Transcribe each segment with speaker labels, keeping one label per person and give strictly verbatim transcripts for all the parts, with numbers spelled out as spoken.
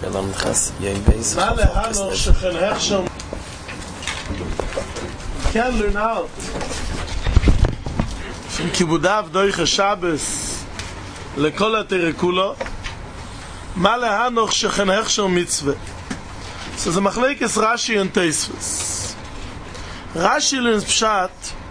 Speaker 1: Shalom Chas Yom Beis.
Speaker 2: Male Hanoch Shechen Hechshom can learn out from Kibudav Doiche Shabbos Lekol HaTerekulo Male Hanoch Shechen Hechshom Mitzvah. So the Machlekes Rashi and Tosfos. Rashi learns Pshat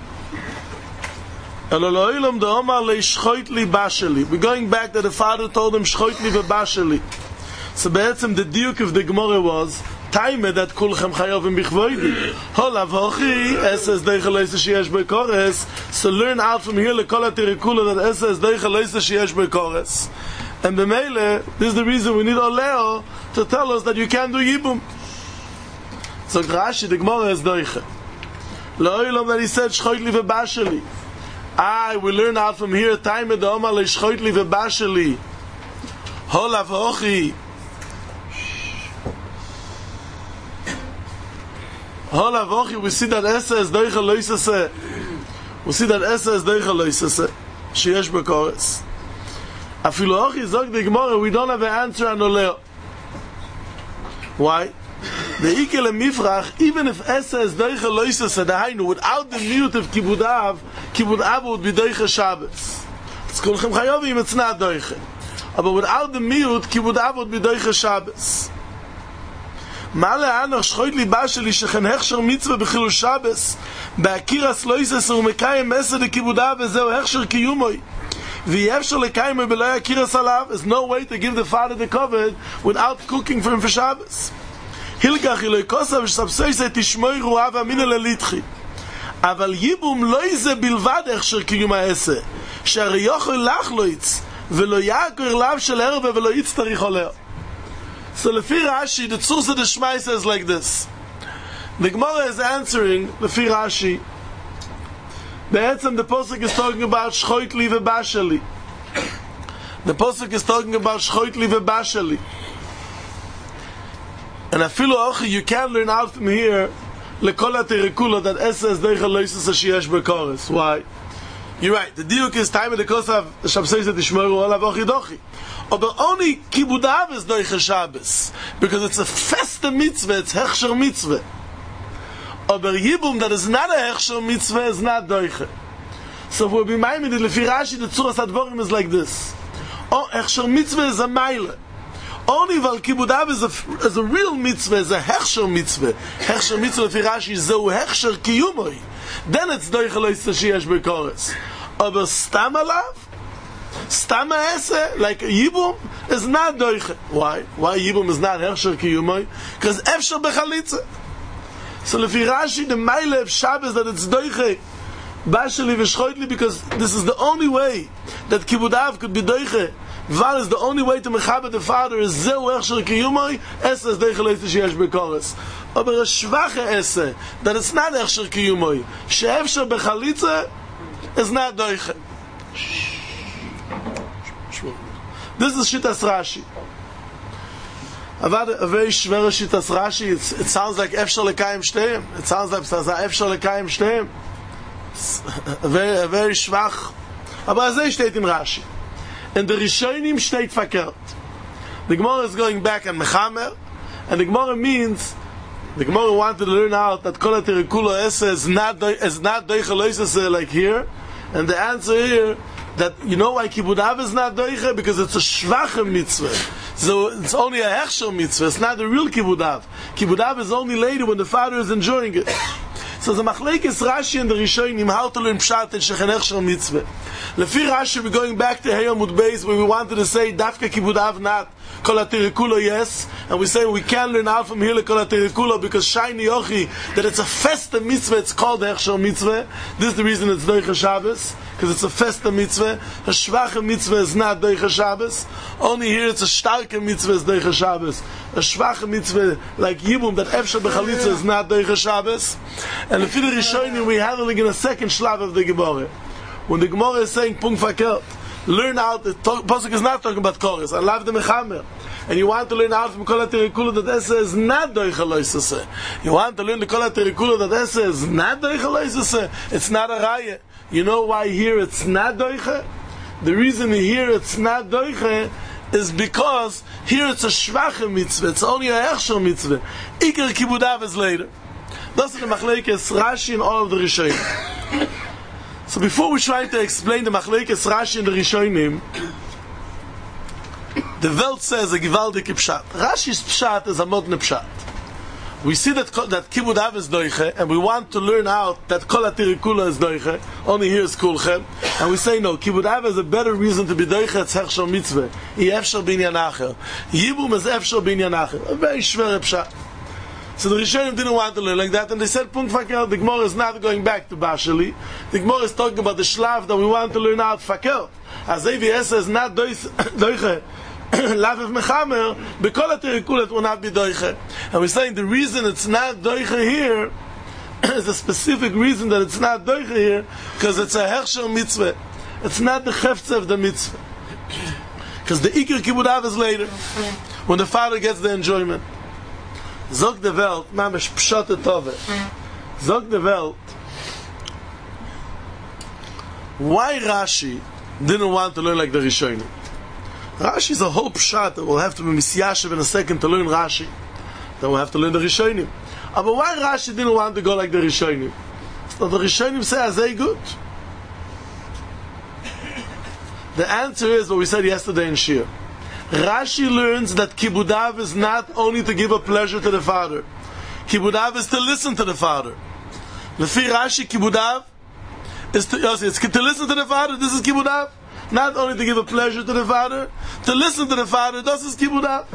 Speaker 2: Eloloilam de Omar leishchoit li basheli. We're going back that the father told him shchoit li v'basheli. So be'etzem the diuk of the Gemara was Taime that kulchem chayovim bichvoidi. Holav hochi eses deicha leise sheyesh be'kores. So learn out from here lekol HaTerekulo that eses deicha leise sheyesh be'kores. And b'meile, this is the reason we need Oleo to tell us that you can do yibum. So Rashi the Gemara is deicha. Lo'ilam that he said shchoit li v'basheli. I will learn out from here time the Omar leishchoit li v'basheli. Holav hochi Holav hochi, we see that Esa is deicha loisase. We see that Esa is deicha loisase. Sheyesh be'kores. Afilu hochi zog the Gemara, we don't have an answer on Oleo. Why? The Ikel Mifrach, even if Esa is deicha loisase, the Hainu, without the mute of Kibudav, Kibudav would be deicha Shabbos. It's kulchem chayovim, it's not deicha. But without the mute, Kibudav would be deicha Shabbos. Male Hanoch shchoit li basheli shechen hechsher mitzvah b'chilul Shabbos ba'akiras loises u'mekayim mesed kibudav v'zeu hechsher kiyumoi v'yefsher lekayim b'lo yakiras alav. There's no way to give the father the covet without cooking for him for Shabbos. Hilgach iloi kosav sh'sabseisei tishmoi ru'av amina lelitchi aval yibum loize bilvad hechsher kiyum ha'ese she'ari yochol lachloitz v'lo yakir lav shel erve v'lo yitztarich oleo. So Lefi Rashi, the Tzurz of the Shmai says like this. The Gemara is answering Lefi Rashi. Be'etzem the Posuk is talking about Shchoit li v'basheli. The Posuk is talking about Shchoit li v'basheli. And afilu ochi, you can learn out from here Lekol HaTerekulo that Esa is deicha loisase sheyesh be'kores. Why? You're right. The diuk is time of the kosav shabseis tishmoru olav ochi dochi. But only Kibudav is deicha Shabbos because it's a festa mitzvah, it's hechsher mitzvah. But Yibum that is not a hechsher mitzvah is not deicha. So we'll be minded that Lefi Rashi the Tzuras Advorim is like this. Oh, hechsher mitzvah is a mile. Only while Kibudav is a, is a real mitzvah, is a hechsher mitzvah. Hechsher mitzvah Lefi Rashi zeu hechsher kiyumoi. Then it's deicha loisase sheyesh be'kores. But stam alav, stam ha'ese, like Yibum, is not doiche. Why? Why Yibum is not hechsher kiyumoi? Because efsher bechalitza. So Lefi Rashi, the mile of Shabbos that it's doiche, basheli v'shchoitli, because this is the only way that Kibudav could be doiche. Val is the only way to mechaber the father is zeu hechsher kiyumoi, ese is deiche loisase sheyesh be'kores. Aber a schwache esse, that it's not hechsher kiyumoi, she'efsher bechalitza, is not doiche. This is Shittas Rashi. Avad a very shvere Shittas Rashi. It's, it sounds like Efshar lekayim shteim. It sounds like Efshar lekayim shteim. A very, a very schwach. Aber azay steht in Rashi. And the Rishonim steht verkehrt. The Gemara is going back and mechamer, and the Gemara means the Gemara wanted to learn out that Kol HaTerekulo Ese is not is not deicha loisase like here. And the answer here, that you know why Kibudav is not doiche? Because it's a shvache mitzvah. So it's only a hechsher mitzvah. It's not the real Kibudav. Kibudav is only later when the father is enjoying it. So the Machlekes Rashi and the Rishonim how to learn pshat and shechen hechsher mitzvah. Lefi Rashi, we're going back to Hey Amud Beis where we wanted to say Dafka Kibudav not, Kol HaTerekulo yes, and we say we can learn out from here Kol HaTerekulo because Shiny Yochi that it's a festa mitzvah, it's called hechsher mitzvah. This is the reason it's deicha Shabbos, because it's a festa mitzvah. A shvache mitzvah is not deicha Shabbos. Only here it's a starke mitzvah is deicha Shabbos. A shvache mitzvah like Yibum that efsher bechalitza is not deicha Shabbos. And if you're Rishonim, we're handling in a second shlav of the Gemara. When the Gemara is saying Pung Fakert, learn out, the Pasuk is not talking about Kores, I love the Mechamer. And you want to learn out from Kol HaTerekulo that Ese is not deicha loisase. You want to learn the Kol HaTerekulo that Ese is not deicha loisase. It's not a raya. You know why here it's not doiche? The reason here it's not doiche is because here it's a schwache mitzvah, it's only a hechsher mitzvah. Iker kibudav is later. That's the machlekes Rashi in all of the Rishonim. So before we try to explain the machlekes Rashi in the Rishonim, the Welt says a gewaldige pshat. Rashi's pshat is a modern pshat. We see that that Kibud Av is doiche, and we want to learn out that Kol HaTirikula is doiche, only here is Kulchem, and we say no, Kibud Av is a better reason to be doiche, it's Hechshel Mitzvah. I Efshel Binyan Acher. Yibum is Efshel Binyan Acher. A very schwer pshat. So the Rishonim didn't want to learn like that, and they said, Punkt Fakel, the Gemara is not going back to Bashali. The Gemara is talking about the Shlav that we want to learn out Fakel. As A V S is not doiche, Lav Mechamer, Bekol HaTirikula, it will not be doiche. And we're saying the reason it's not doiche here is a specific reason that it's not doiche here, because it's a Hechsher mitzvah. It's not the Chefze of the mitzvah. Because the Iker Kibud Av is later, when the father gets the enjoyment. Zog the Welt, Mamesh Pshote Tove. Zog the Welt, why Rashi didn't want to learn like the Rishonim? Rashi is a whole pshat that we'll have to be misyashiv in a second to learn Rashi. Then we'll have to learn the Rishonim. But why Rashi didn't want to go like the Rishonim? So the Rishonim say, are they good? The answer is what we said yesterday in Shir. Rashi learns that Kibud Av is not only to give a pleasure to the father. Kibud Av is to listen to the father. Lefi Rashi, Kibud Av is to, yes, it's to listen to the father. This is Kibud Av. Not only to give a pleasure to the father, to listen to the father, this is Kibud Av.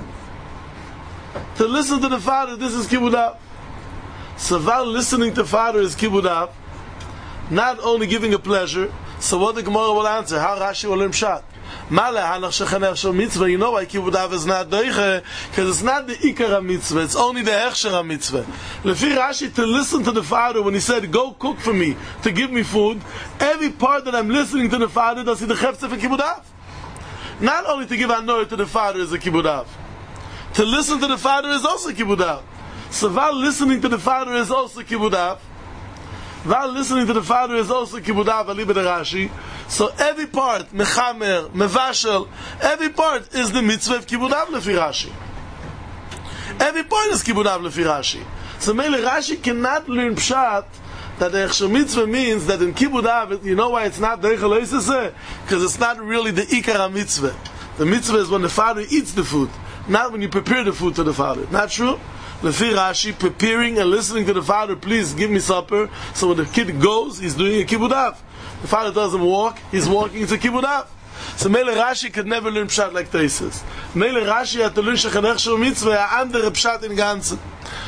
Speaker 2: To listen to the father, this is Kibud Av. So while listening to the father is Kibud Av, not only giving a pleasure, so what the Gemara will answer, how Rashi will learn Pshat. Male hanach shechan hechsher mitzvah. You know why Kibud Av is not doiche? Because it's not the ikar mitzvah. It's only the hechsher mitzvah. Lefi Rashi, to listen to the father when he said, "Go cook for me," to give me food. Every part that I'm listening to the father, does he the chefze for Kibud Av? Not only to give anoy to the father is a Kibud Av. To listen to the father is also Kibud Av. So while listening to the father is also Kibud Av, while listening to the father is also Kibud Av, aliba de Rashi. So every part, mechamer, mevashel, every part is the mitzvah of Kibud Av lefi Rashi. Every part is Kibud Av lefi Rashi. So Mele Rashi cannot learn pshat that the Hechsher mitzvah means that in Kibud Av, you know why it's not deichel oisese? Because it's not really the ikar mitzvah. The mitzvah is when the father eats the food, not when you prepare the food to the father. Not true? Lefi Rashi, preparing and listening to the father, please give me supper. So when the kid goes, he's doing a Kibud Av. The father doesn't walk, he's walking to Kibud Av. So Mele Rashi could never learn pshat like Teisus. Mele Rashi had to learn shechan hechsher mitzvah, a andere pshat in ganzen.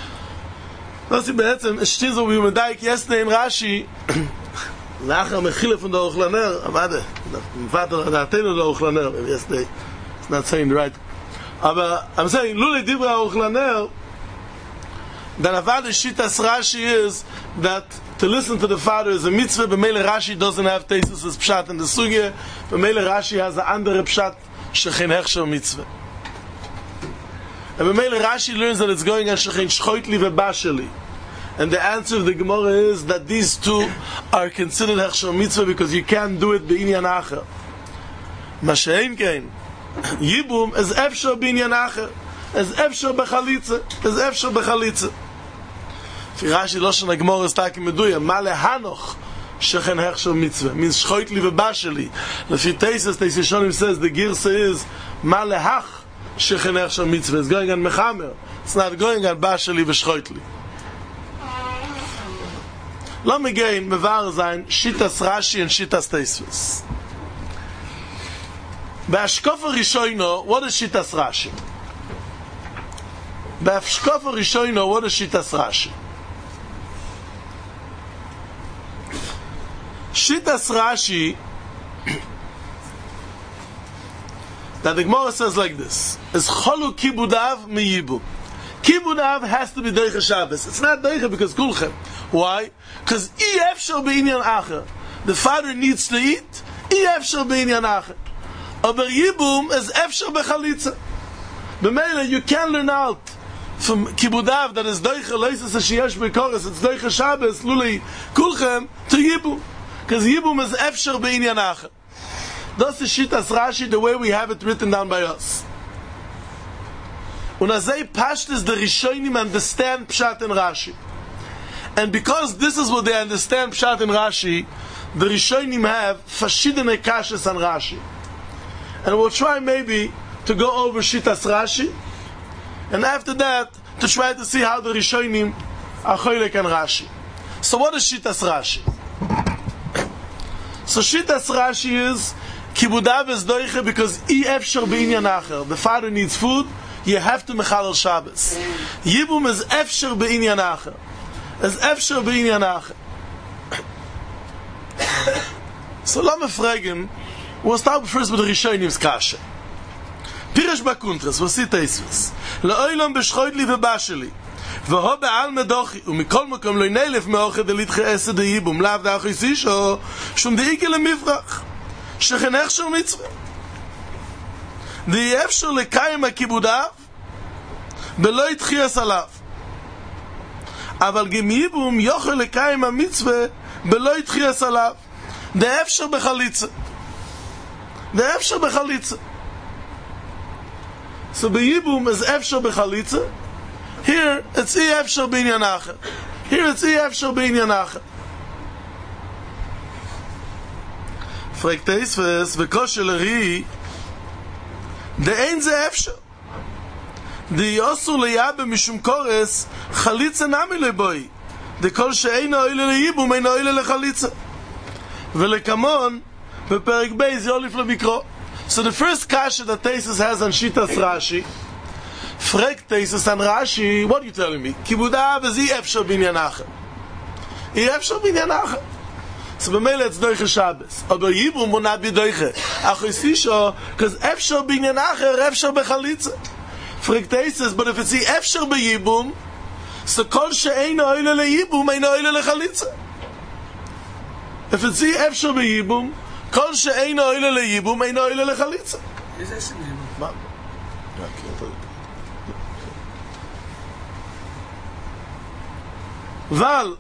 Speaker 2: Das ist behetzem, es steht so wie man daik yesterday in Rashi, nachher mechile von der Ochlaner, warte, mein Vater hat atenu der Ochlaner, yesterday, it's not saying right. Aber I'm saying, lule dibra Ochlaner, then avada shitas Rashi is that to listen to the father is a mitzvah, but Mele Rashi doesn't have Teisus as pshat in the sugya, but Mele Rashi has a andere pshat, shechin hechsher mitzvah. And Mele Rashi learns that it's going on shechin shchoitli vebasheli. And the answer of the Gemara is that these two are considered hechsher mitzvah because you can't do it b'inyan acher. Mashein kein, Yibum is efshar b'inyan acher, is efshar b'chalitza, is efshar b'chalitza. Rashi Loshan HaGemara is talking meduya. Male hanoch shechen hechsher mitzvah means shchoitli vebasheli. Lefi Teisus, Teisus Shonim says the girsa is male hach shechen hechsher mitzvah. It's going on mechamer. It's not going on basheli v'shchoitli. Let me again mevar zayin shitas Rashi and shitas Teisus. Be'ashkofa rishoino, what is shitas Rashi? Be'ashkofa rishoino, what is shitas Rashi? Shitas Rashi, that the Gemara says like this: is cholu Kibud Av mi Yibum. Kibud Av has to be deiche Shabbos. It's not deiche because kulchem. Why? Because I efshar b'inyan acher. The father needs to eat. I efshar b'inyan acher. Aber Yibum is efshar b'chalitza. B'meila you can learn out from Kibud Av that is deiche leises sheyesh b'koros. It's deiche Shabbos luli kulchem to Yibum. Because Yibum is efshar b'inyan acher. Das ist Shitas Rashi, the way we have it written down by us. Und as they Pashtus, the Rishonim understand Pshat and Rashi. And because this is what they understand Pshat and Rashi, the Rishonim have verschiedene Kashas on Rashi. And we'll try maybe to go over Shitas Rashi, and after that, to try to see how the Rishonim are Choylek and Rashi. So what is Shitas Rashi? So Shitas Rashi is Kibudav is doiche because I efshar b'inyan acher. The father needs food, you have to mechalel Shabbos. Yibum is efshar b'inyan acher. Is efshar b'inyan acher. So let me fragen, we'll start first with the Rishonim's kasha. Pirish Bakuntres, was it is? Le'olam b'shchoidli v'basheli. V'ho be'al medochi, u'mikol mokom lo nelef me'oche delitche esed yibum, lav da'achis isho, shum de'ike lemifrach. Shechenech shel mitzvah. De'yefshor lekayim ha'kibudav, be'lo yitchias alav. Aval gem yibum yochel lekayim ha'mitzvah, be'lo yitchias alav. De'yefshor b'chalitza. De'yefshor b'chalitza. So be'yibum is efshor b'chalitza. Here it's i efshor b'inyan acher. Here it's i efshor b'inyan acher. Fragt Eisves, v'kosheleri, de ein ze efshor. De yosu leyabe mishum kores, chalitza nami leboi. De kol she'eino oile leyibum, eino oile lechalitza. V'lekamon, בפרק בייז יוליף למקרו. So the first kasha that Teisus has on Shitas Rashi, fragt Teisus on Rashi, what are you telling me? Kibudav is I efshar binyan acher. I efshar binyan acher. So b'meile it's doiche Shabbos. Aber Yibum will not be doiche. Ach is fisho, because efshar binyan acher, efshar bechalitza. Fragt Teisus, but if it's I efshar b'Yibum, so kol she'eino oile leyibum, eino oile lechalitza. If it's I efshar b'Yibum, kol she'eino oile leyibum, eino oile lechalitza.
Speaker 1: Is this in
Speaker 2: Ma? Ja, okay. Val,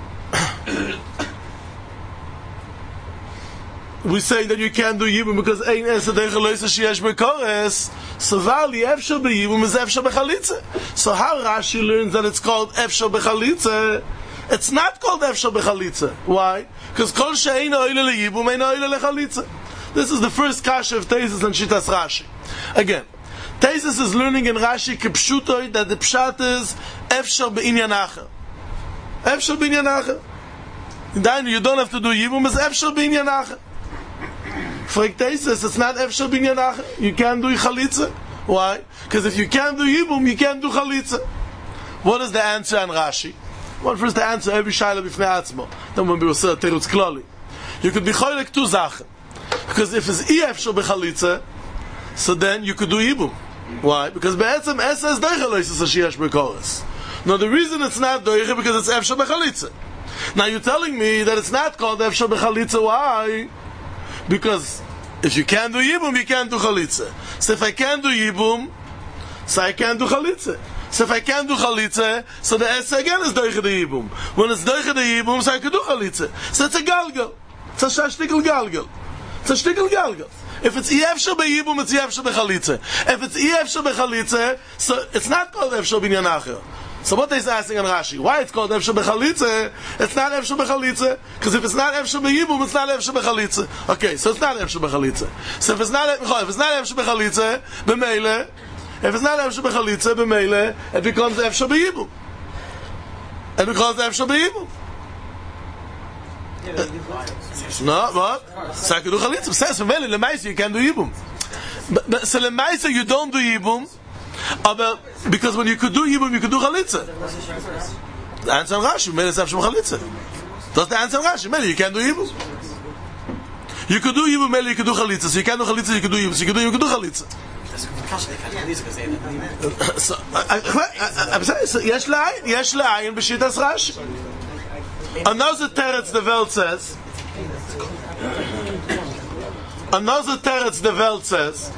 Speaker 2: we say that you can't do yibum because ein esed echaloisa sheyesh bekores. So val the efshar b'yibum is efshar bechalitza. So how Rashi learns that it's called efshar bechalitza? It's not called efshar bechalitza. Why? Because kol she'eino oile leyibum, eino oile lechalitza. This is the first kasha of Teisus and Shitas Rashi. Again, Teisus is learning in Rashi kipshutoi that the pshat is efshar b'inyan acher. Efshar b'inyan acher. Then you don't have to do yibum, it's efshar b'inyan acher. Fragt Teisus, it's not efshar b'inyan acher. You can't do chalitza. Why? Because if you can't do yibum, you can't do chalitza. What is the answer on Rashi? Well, first the answer every shayla b'fnei atzmo. Then when we will say terutz klali, you could be choylek two zachen. Because if it's I efshar b'chalitza, so then you could do yibum. Why? Because be'etzem esa is doiche loises sheyesh b'kores. Now the reason it's not doiche because it's efshar b'chalitza. Now you're telling me that it's not called efshar b'chalitza. Why? Because if you can't do yibum, you can't do chalitza. So if I can't do yibum, so I can't do chalitza. So if I can't do chalitza, so the esa again is doiche the yibum. When it's doiche the yibum, so I can do chalitza. So it's a galgal. It's a shashtikal galgal. It's a shtikal galgal. If it's I efshar b'yibum, it's I efshar b'chalitza. If it's I efshar b'chalitza, so it's not called efshar binyan acher. So what they're asking on Rashi, why it's called efshar b'chalitza? It's not efshar b'chalitza, because if it's not efshar b'yibum, it's not efshar b'chalitza. Okay, so it's not efshar b'chalitza. So if it's not if it's not efshar b'chalitza, b'meile, if it's not efshar b'chalitza, b'meile, it becomes efshar b'yibum. It becomes efshar b'yibum. No, what? So I can do chalitza. Says from Mele, lemaisa you can do yibum. But, but so lemaisa you don't do yibum, but because when you could do yibum, you could do chalitza. The answer on Rashi, Mele is efshar chalitza. That's the answer on Rashi. Mele, you can do yibum. You could do yibum, Mele, you could do chalitza. So you can do chalitza, you could do yibum. So you could do, you could do chalitza. So I'm saying, so yesh la'ayin, yesh la'ayin b'shitas Rashi. Another teretz the Welt says. Another teretz the Welt says.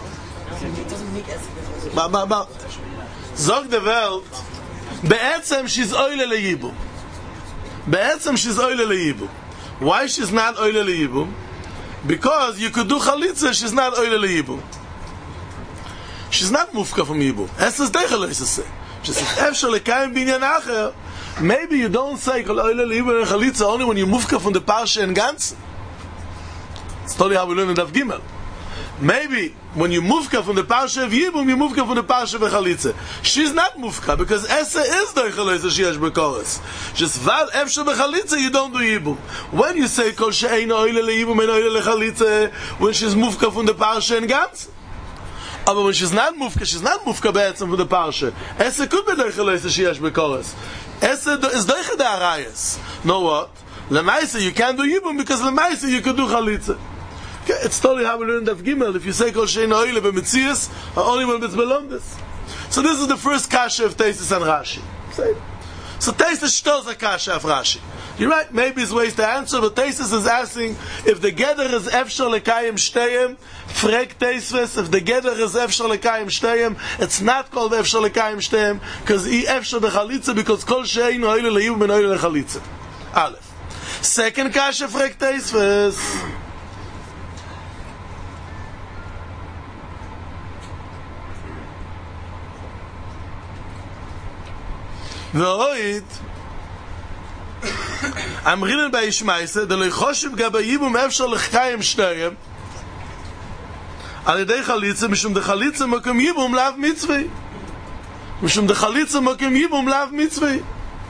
Speaker 2: Ba ba ba. Zog the Welt. Be'etzem she's oile leyibum. Be'etzem she's oile leyibum. Why she's not oile leyibum? Because you could do chalitza, she's not oile leyibum. She's not mufka from yibum. Es is deichel is se. She says, efshar lekayim binyan acher. Maybe you don't say kol oile leyibum and chalitza only when you mufka from the parsha and ganzen. It's totally how we learn in Daf Gimel. Maybe when you mufka from the parsha of Yibum, you mufka from the parsha of Chalitza. She's not mufka because Esa is the Chalitza she has bekoros. Just val efshe bechalitza you don't do Yibum. When you say kol she'ein oile leYibum and oile lechalitza, when she's mufka from the parsha and gans. But when she's not mufka, she's not mufka be'etzem from the parsha. Esa could be the Chalitza she has bekoros. Esa is the arayas. Know what? Lemaisa you can't do Yibum because lemaisa you could do Chalitza. It's totally how we learned Daf Gimel. If you say kol shein oile b'metzias, only when it's belongs. So this is the first kasha of Taisus and Rashi. So Taisus shtels a kasha of Rashi. You're right. Maybe it's ways to answer, but Taisus is asking if the geder is efshar lekayim shteyim. Frek Taisus if the geder is efshar lekayim shteyim. It's not called efshar lekayim shteyim because he efshar bechalitza because kol shein oile leyibum and oile lechalitza. Aleph. Second kasha frek Taisus. ואויד אמרינן בישמייסה דלוי חושב גבי ייבום אפשר לחקיים שתיים על ידי חליצה משום דחליצה מקום ייבום לאו מצווי משום דחליצה מקום ייבום לאו מצווי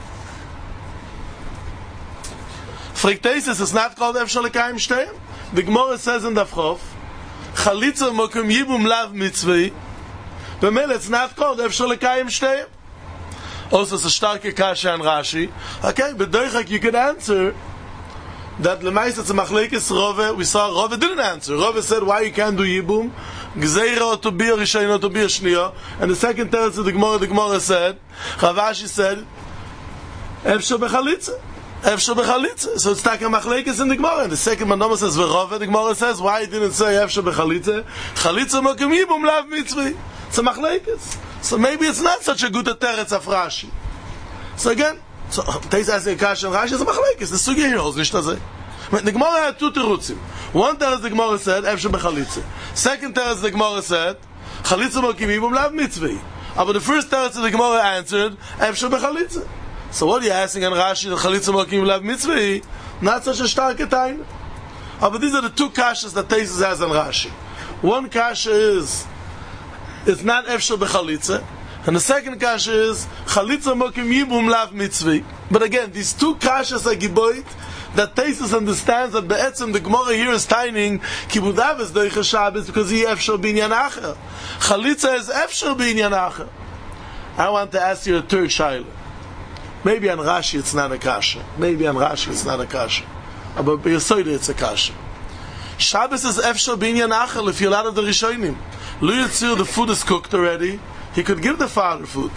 Speaker 2: פריקטייסס is not called אפשר לחקיים שתיים the Gemara says in Daf Chof חליצה מקום ייבום לאו מצווי במילא it's not called אפשר לחקיים שתיים. Also, it's a starke kasha and Rashi. Okay, but Doichak, you could answer that Lemais it's a machlekes Rove. We saw Rove didn't answer. Rove said, why you can't do Yibum? Gzeira otobir Rishayna otobir Shniya. And the second teretz of the Gemara, the Gemara said, Ravashi said, Efshar bechalitza. Efshar bechalitza. So it's taka machlekes in the Gemara. And the second Manoma says, Rove, the Gemara says, why he didn't say Efshar bechalitza? Chalitza mokem Yibum lav mitzvah. It's a machlekes. So maybe it's not such a good teretz of Rashi. So again, so Teis asking a kasha and Rashi is a machlekes. The sugi here holds nicht das. The Gemara had two terutzim. One teretz the Gemara said efshar bechalitza. Second teretz the Gemara said chalitza mokim yibum lav mitzvah. But the first teretz the Gemara answered efshar bechalitza. So what are you asking on Rashi that chalitza mokim lav mitzvah? Not such a starke time. But these are the two kashas that Teis has on Rashi. One kasha is it's not efshar bechalitza, and the second kasha is chalitza mokim yibum lav mitzvah. But again, these two kashas are giboit that Taisus understands that be'etzem the Gemara here is tining kibudav is doicha Shabbos because he efshar binyan acher. Chalitza is efshar binyan acher. I want to ask you a third shaila. Maybe on Rashi it's not a kasha. Maybe on Rashi it's not a kasha. But by Yesoida it's a kasha. Shabbos is efshar binyan acher if you're out of the Rishonim. Luyitzir, the food is cooked already. He could give the father food.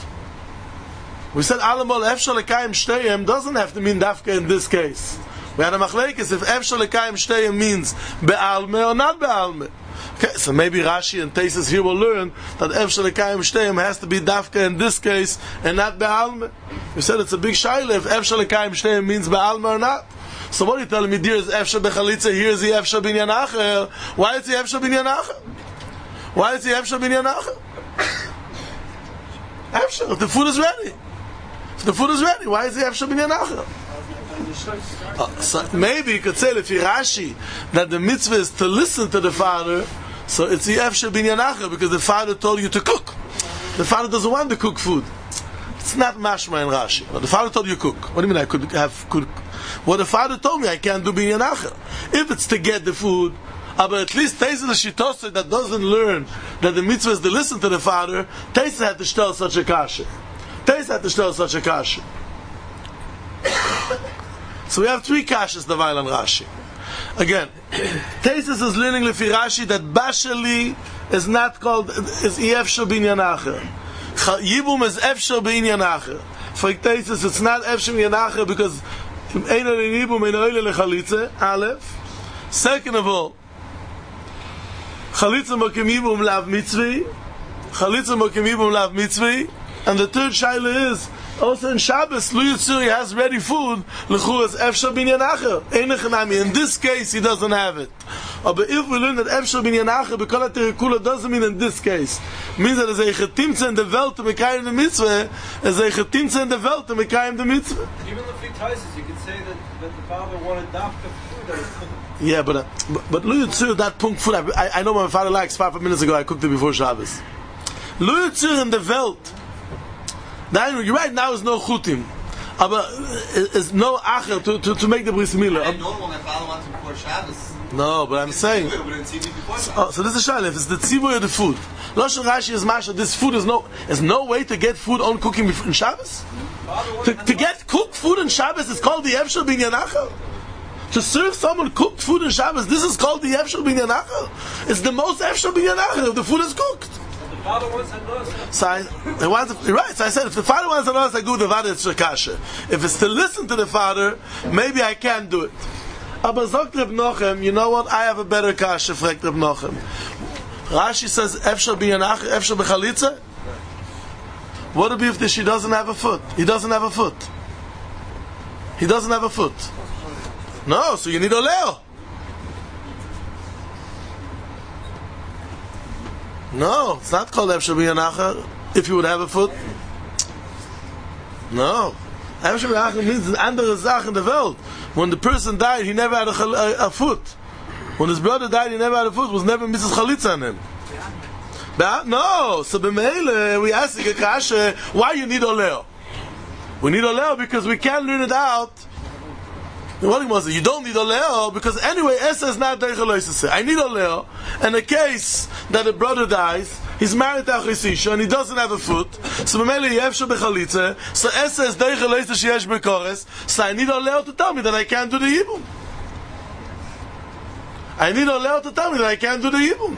Speaker 2: We said Alamol efshar lekayim shteyim doesn't have to mean dafka in this case. We had a machlekes if efshar lekayim shteyim means be'alme or not be'alme. Okay, so maybe Rashi and Taisus here will learn that efshar lekayim shteyim has to be dafka in this case and not be'alme. We said it's a big shaila if efshar lekayim shteyim means be'alme or not. So what are you telling me? There is efshar bechalitza, here is the efshar binyan acher. Why is the efshar binyan acher? Why is the efshar binyan acher? Efshar, if the food is ready. If the food is ready, why is the efshar binyan acher? Uh, so maybe you could say if Rashi that the mitzvah is to listen to the father, so it's the efshar binyan acher because the father told you to cook. The father doesn't want to cook food. It's not mashma in Rashi. But the father told you cook. What do you mean I could have cook? Well, the father told me I can't do binyan acher. If it's to get the food, Uh, but at least Teisa the Shitose that doesn't learn that the mitzvah is to listen to the father, Teisa had to tell such a kasha. Teisa had to tell such a kasha. So we have three kashas, the Vail and Rashi. Again, Teisa is learning Lefi Rashi that Bashali is not called, is Efshar binyan acher. Yibum is Efshar binyan acher. For Teisa it's not Efshar binyan acher because Eino Yibum Eino Eile Lechalitze, Aleph. Second of all, Chalitza mokim yibum lav mitzvah. Chalitza mokim yibum lav mitzvah. And the third shaila is also in Shabbos, Luyitzuri has ready food. L'chur is efshar binyan acher. In this case, he doesn't have it. but if we learn that Efshar bin Yanacha B'Kol HaTerikula doesn't mean in this case, means that as a chetimtze in the Welt to Mekayim the mitzvah, as a chetimtze in the Welt to Mekayim the mitzvah.
Speaker 1: Even the Fitaisis, you could say that, that the father wanted dafka food that was cooked.
Speaker 2: Yeah, but uh, but, but Lu Yitzur, that punkt food, I, I know my father likes, five minutes ago I cooked it before Shabbos. Lu Yitzur in the Welt, now, you're right, now is no chutim. But is no acher to, to, to make the bris milah.
Speaker 3: I didn't know when my father wanted to before Shabbos.
Speaker 2: No, but I'm saying. So, oh, so this is shayla. If it's the tzibur or the food, Lashon Rashi is masha. This food is no is no way to get food on cooking in Shabbos. To, to get cooked food in Shabbos is called the Efshar bin Yanacha. To serve someone cooked food in Shabbos, this is called the Efshar bin Yanacha. It's the most Efshar bin Yanacha if the food is cooked.
Speaker 1: The father wants to know.
Speaker 2: So I, I want to, right. So I said, if the father wants to know, I go the father it's kasha. If it's to listen to the father, maybe I can do it. Aber sagt Reb Nochem, you know what? I have a better kasha. Fragt Reb Nochem. Rashi says, Efshar bin Yanach, Efshar b'chalitza. What if if she doesn't have a foot? He doesn't have a foot. He doesn't have a foot. No, so you need oleo. No, it's not called Efshar bin Yanacha if you would have a foot. No. Efshar bin Yanacha means an andere Sache in the world. When the person died, he never had a, a, a foot. When his brother died, he never had a foot. Was never Missus Chalitza on him. But no, so b'meile we ask the kasha, why you need oleo? We need oleo because we can't learn it out. You don't need oleo because anyway, Esa is not deichel. I need oleo. In a case that a brother dies, he's married to Achisisha and he doesn't have a foot. So b'meile yevsha b'chalitza. So Esa is deichel sheyesh b'kores. So I need oleo to tell me that I can't do the yibum. I need oleo to tell me that I can't do the yibum.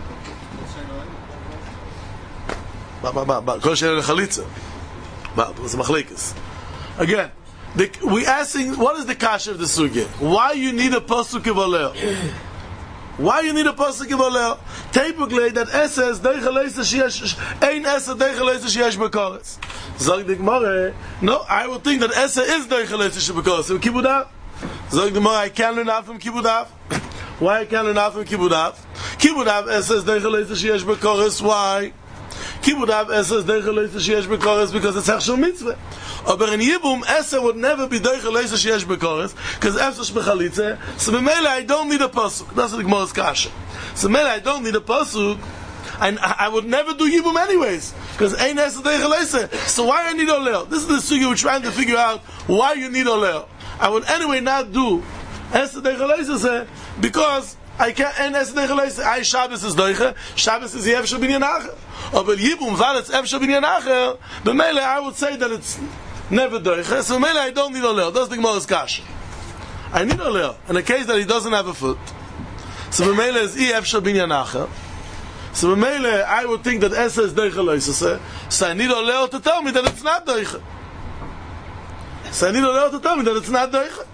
Speaker 2: Ba ba ba ba. Kol sheyesh b'chalitza. Ba, it's a machlekes. Again. The, we asking, what is the kasha of the sugya? Why you need a pasuk of oleo? Why you need a pasuk of oleo? Typically, that esa is deicheleisa sheyesh, ein esa deicheleisa sheyesh b'koretz. Zog the Gemara, no, I would think that esa is deicheleisa sheyesh b'koretz. So kibudav. Zog the Gemara, I can't learn out from kibudav. Why I can't learn out from kibudav? Kibudav esa is deicheleisa sheyesh b'koretz. Why? Kibudav esa is deicheleisa sheyesh b'koretz because it's hechshel mitzvah. Aber in Yibum, Esa would never be Deichel Leisa Sheyesh B'Kores, because Efshar B'Chalitza, so b'meila I don't need a pasuk. That's the Gemara's kasha. So b'meila I don't need a pasuk, and I would never do Yibum anyways, because Ein Esa Deichel Leisa. So why I need Oleo? This is the sugi we're trying to figure out why you need Oleo. I would anyway not do Esa Deichel Leisa, because I can't, Ein Esa Deichel Leisa, I Shabbos is Deichel, Shabbos is Efshar Bin Yanacha. Aber Yibum, weil it's Efshar Bin Yanacha, b'meila I would say that it's never doiche, so maybe I don't need oleo. That's the Gemara's kasha. I need oleo. In a case that he doesn't have a foot, so b'meile is I Efshar bin Yanacha. So b'meile I would think that Esa is doiche loisase. So I need oleo to tell me that it's not doiche. So I need oleo to tell me that it's not doiche.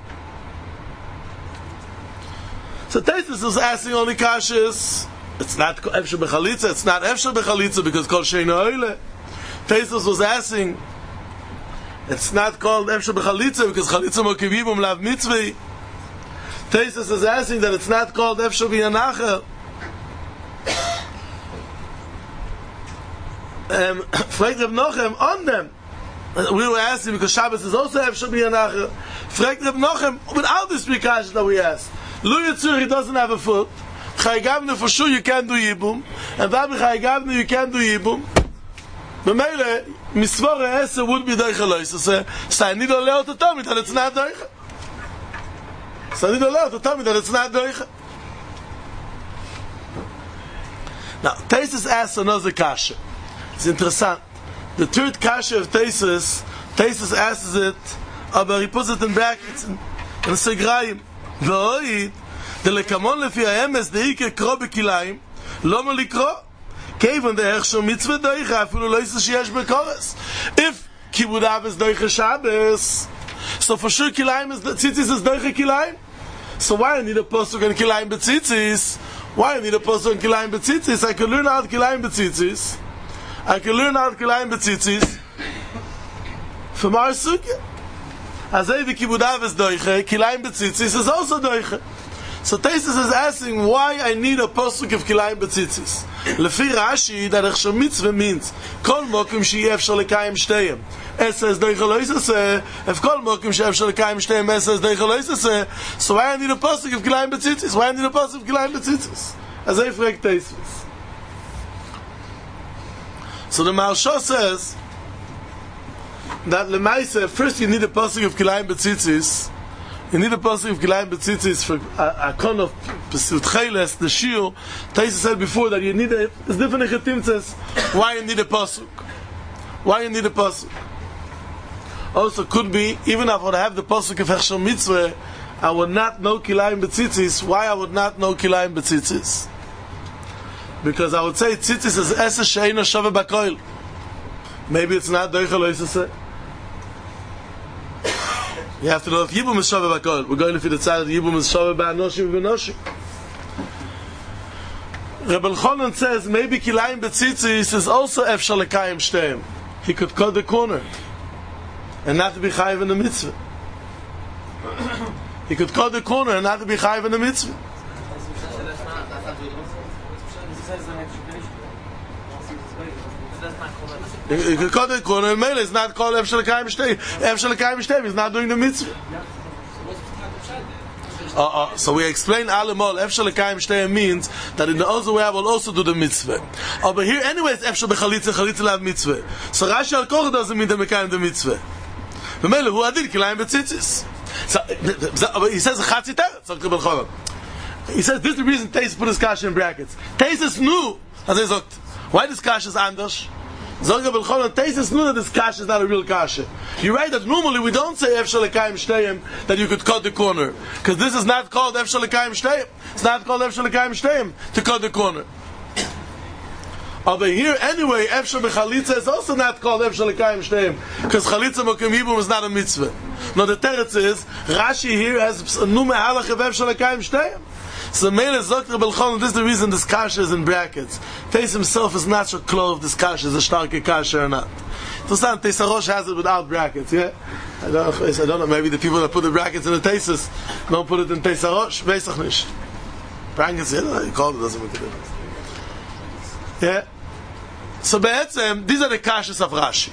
Speaker 2: So Taisus was asking only kashas. It's not Efshar b'chalitza. It's not Efshar b'chalitza because kol sheina oile. Taisus was asking. It's not called Efshar b'chalitza because chalitza mokivibum lav mitzvah. Taisus is asking that it's not called Efshar b'yanacha. Um, Fragt Reb Nochem on them. We were asking because Shabbos is also Efshar b'yanacha. Fragt Reb Nochem without this precaution that we asked. Lu Yitzur, he doesn't have a foot. Chai Gavne, for sure you can't do Yibum. And Vabi Chai Gavne, you can't do Yibum. B'meile, Misvara Esa would be Deichel Leisa. So I need Oleo to tell me that it's not Deichel. So I need Oleo to tell me that it's not Deichel. Now, Taisus asks another kasha. It's interesting. The third kasha of Taisus, Taisus asks it, but he puts it in brackets, in, in Segrayim. V'oid, the lekamon lefi ha'emes de'ike kro b'kilayim, loma likro. Kevan the hechshel mitzvah doicha afilu loisa sheyesh b'kores. If kibudav is doicha Shabbos, so for sure kilayim is tzitzis is doicha kilayim. So why I need a pasuk on kilayim b'tzitzis? Why I need a pasuk on kilayim b'tzitzis? I can learn how to kilayim b'tzitzis. I can learn how to kilayim b'tzitzis from our sugya. As if kibudav is doicha, kilayim b'tzitzis is also doicha. So Taisus is asking why I need a posuk of kilayim betzitzis. Lefi Rashi, that Echsher mitzvah means kol mokim she'yeh efshar lekayim shteyem. It says deicha lo yisaseh. If kol mokim she'yeh efshar lekayim shteyem, it says deicha lo yisaseh. So why I need a posuk of kilayim betzitzis? Why I need a posuk of kilayim betzitzis? As I frag Taisus. So the Maharsha says that lemaisa, first you need a posuk of kilayim betzitzis. You need a pasuk of kilayim betzitzis for a, a con of pesut cheles, the shiur. Taisa said before that you need a, it's different chetimtzes. Why you need a pasuk? Why you need a pasuk? Also could be, even if I would have the pasuk of Hechsher mitzvah, I would not know kilayim betzitzis. Why I would not know kilayim betzitzis? Because I would say tzitzis is esa she'eino shove b'koil. Maybe it's not doicha lo yisaseh. You have to know if Yibum is Shaveh B'Kol. We're going to be the side that Yibum is Shaveh B'Anoshim V'Noshim. Rebbe Elchanan says maybe Kilayim B'Tzitzis is also Efshar Lekayim Shteim. He could cut the corner and not to be Chayiv in the mitzvah. He could cut the corner and not to be Chayiv in the mitzvah. You could cut the corner and Mele is not called Efshar Lekayim Shteim. Efshar Lekayim Shteim is not doing the mitzvah. Uh, uh, so we explain Alamol, Efshar Lekayim Shteim means that in the other way I will also do the mitzvah. Over here anyway it's Efshar B'Chalitza, Chalitza Lav mitzvah. So Rashi Al Koch doesn't mean that Mekayim the mitzvah. The Mele, who adil Kilayim B'Tzitzis. So he says Chatzi Teretz. He says this is the reason Taisus put his kasha in brackets. Taisus knew, as he said, why this kasha is anders? Zogah B'Elchanan, Taisus knew that this kasha is not a real kasha. You're right that normally we don't say Efshar Lekayim Shteim that you could cut the corner, because this is not called Efshar Lekayim Shteim. It's not called Efshar Lekayim Shteim to cut the corner. Over here anyway, Efshar B'Chalitza is also not called Efshar Lekayim Shteim, because Chalitza Mokem Yibum is not a mitzvah. No, the teretz is Rashi here has a new mehalach of Efshar Lekayim Shteim. So Mele Zok Rebbe Elchanan, this is the reason this kasha is in brackets. Tais himself is not so close if this kasha is a starke kasha or not. To understand, Tais HaRosh has it without brackets, yeah? I don't know, I don't know, maybe the people that put the brackets in the Taisus don't put it in Tais HaRosh, weiß ich nicht. Brackets, yeah, you call it, doesn't make a difference. Yeah? So be'etzem, these are the kashas of Rashi.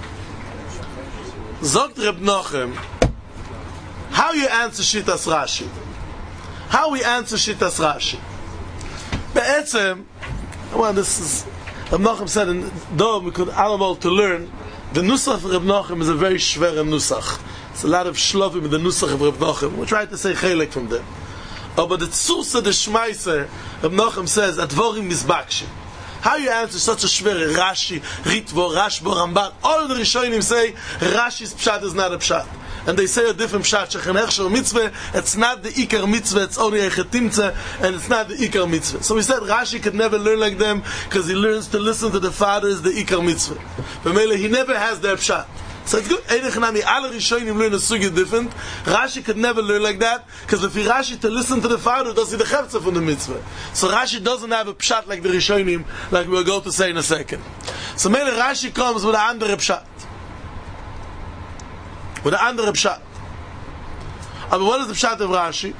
Speaker 2: Zogt Reb Nochem, how you answer Shitas Rashi? How we answer Shitas Rashi? Be'etzem, well, this is, Reb Nochem said in Dom, we could all to learn, the Nusach of Reb Nochem is a very schwer Nusach. It's a lot of shlovim in the Nusach of Reb Nochem. We try to say chelek from them. Oh, but the Tzusa, the Shmeiser, Reb Nochem says, Advorim Mizbakshim. How you answer such a schwer Rashi, Ritvo, Rashbo, Ramban? All of the Rishonim say, Rashi's pshat is not a pshat. And they say a different pshat, Shechan Hechsher mitzvah, it's not the Ikar mitzvah, it's only a Chetimtzah, and it's not the Ikar mitzvah. So we said Rashi could never learn like them, because he learns to listen to the fathers, the Ikar mitzvah. But Mele, he never has their pshat. So it's good. Einechanami, all Rishonim learn a sugi different. Rashi could never learn like that, because if he Rashi to listen to the father, does he the chefza from the mitzvah. So Rashi doesn't have a pshat like the Rishonim, like we'll go to say in a second. So Mele, Rashi comes with an andere pshat. With an andere pshat. But what is the pshat of Rashi?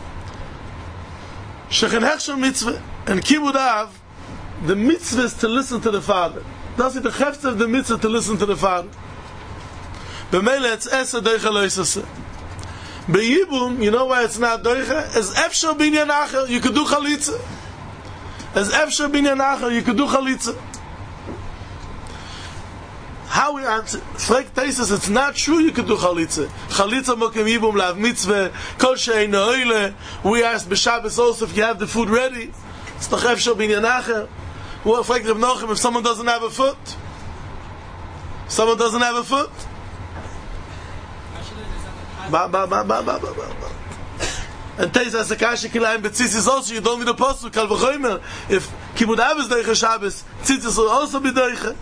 Speaker 2: Shechan Hechsher mitzvah, and Kibud Av, the mitzvah is to listen to the father. Does it the chefza of the mitzvah to listen to the father? B'meile it's esa doicha lo yisaseh. B'yibum, you know why it's not doicha? As efshar binyan acher, you could do chalitza. As efshar binyan acher, you could do chalitza. How we answer? Frek Taisus, it's not true you could do chalitza. Chalitza mokem yibum lav mitzvah, kol she'ein oile. We asked b'Shabbos also if you have the food ready. It's doch efshar binyan acher. Well, Frek Reb Nochem, if someone doesn't have a foot, someone doesn't have a foot, Ba ba ba ba ba ba ba. And Teis as a kasha kilayim betzitzis also, you don't need a posuk, kal v'choymer. If Kibud Av is doicha Shabbos, tzitzis will also be doicha.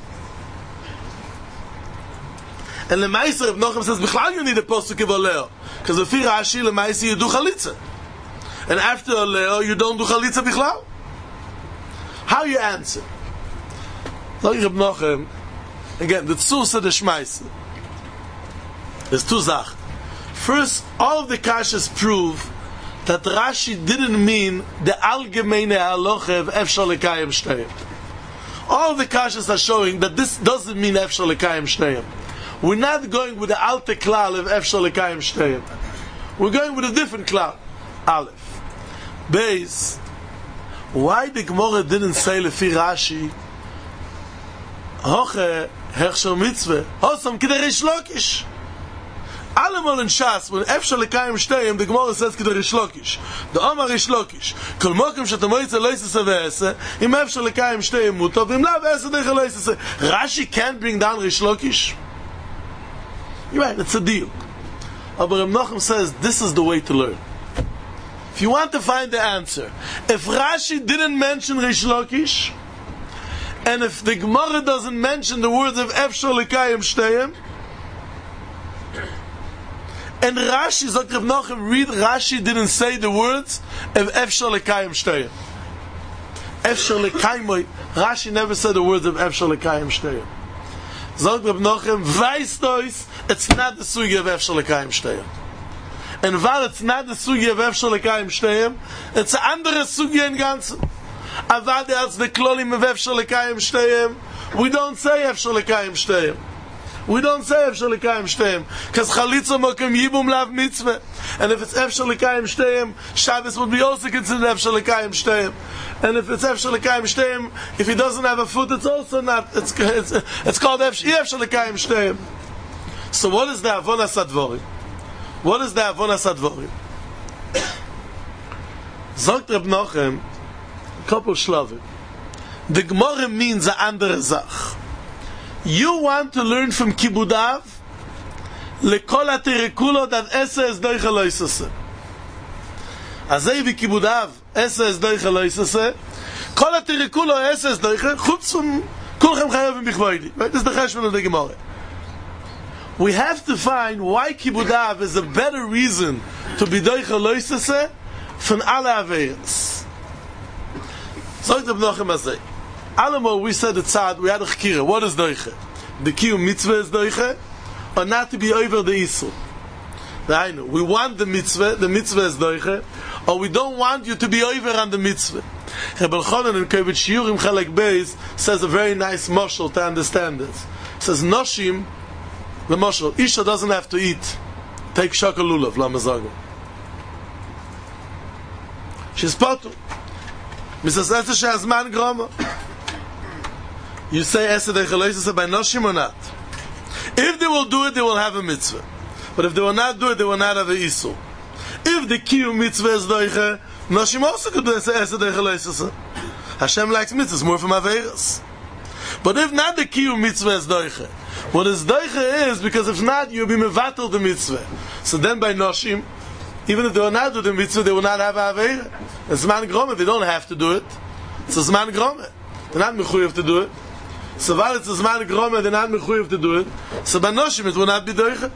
Speaker 2: And Lemaiser, Reb Nochem says, b'chlal you need a posuk of Oleo. Because if you Rashi, Lemaiser, you do chalitza. And after Oleo, you don't do chalitza b'chlal. How you answer? Like Reb Nochem, again, the Tzusa, the Shmeiser. There's two zach. First, all of the kashas prove that Rashi didn't mean the allgemeine halacha of efshar lekayim shteyim. All the kashas are showing that this doesn't mean efshar lekayim shteyim. We're not going with the alte klal of efshar lekayim shteyim. We're going with a different klal. Aleph. Beis. Why the Gemara didn't say lefi Rashi hoche hechshar mitzvah hosam kidei Rish Lakish? Allemal in Shas, when efshar lekayim shteyim, the Gemara says kidei Rish Lakish. The Omar Rish Lakish. Kol mokem she'ata moitze lo yisase ve'ese, im efshar lekayim shteyim mutav, im la ve'ese deicha lo yisase. Rashi can't bring down Rish Lakish. You're right, it's a deal. Aber Reb Nachum says this is the way to learn. If you want to find the answer, if Rashi didn't mention Rish Lakish, and if the Gemara doesn't mention the words of efshar lekayim shteyim, and Rashi, Zok Reb Nachum, read Rashi didn't say the words of efshar lekayim shteyim. Efshar lekayim, Rashi never said the words of efshar lekayim shteyim. Zok Reb Nachum, weißt euch, it's not the sugi of efshar lekayim shteyim. And while it's not the sugi of efshar lekayim shteyim, it's an andere sugi in ganzen. Avad als the klolim of efshar lekayim shteyim, we don't say efshar lekayim shteyim. We don't say efshar lekayim shteyim, because chalitza mokem yibum lav mitzvah. And if it's efshar lekayim shteyim, Shabbos would be also considered efshar lekayim shteyim. And if it's efshar lekayim shteyim, if he doesn't have a foot, it's also not. It's it's, it's called efshar lekayim shteyim. So what is the avonas advorim? What is the avonas advorim? Zogt Reb Nachum, couple shlavim. The Gemara means a andere Zach. You want to learn from Kibudav lekol haterekulo that esa es doicha lo yisase. Azei vi Kibudav esa es doicha lo yisase. Kol haterekulo esa es doicha chutz from kulchem chayovim bichvoidi. This is the cheshbon of the Gemara. We have to find why Kibudav is a better reason to be doicha lo yisase from alle aveiros. Zogt Reb Nachum azei. Alamo, we said the tzad, we had a chkira. What is doiche? The kiyum mitzvah is doiche, or not to be over the isur? I know. We want the mitzvah, the mitzvah is doiche, or we don't want you to be over on the mitzvah. Reb Elchanan in Kovetz Shiurim Chelek Beis says a very nice mashal to understand this. It says, Noshim, the mashal, Isha doesn't have to eat. Take shakal lulav, lamazago. She's patu. Misas Esa she'azman grama. You say Esed Eichel by Noshim or not? If they will do it, they will have a mitzvah. But if they will not do it, they will not have a isur. If the kiyum mitzvah is doiche, Noshim also could do Esed Eichel. Hashem likes mitzvahs more from aveiros. But if not the kiyum mitzvah is doiche, what is doiche is because if not, you'll be mevatel the mitzvah. So then by Noshim, even if they will not do the mitzvah, they will not have aveira. It's Zman Groma, they don't have to do it. It's a Zman Groma. They're not mechuyev to do it. So while it's a Zman Groma, they're not mechuyev to do it. So by Noshim, it will not be doiche.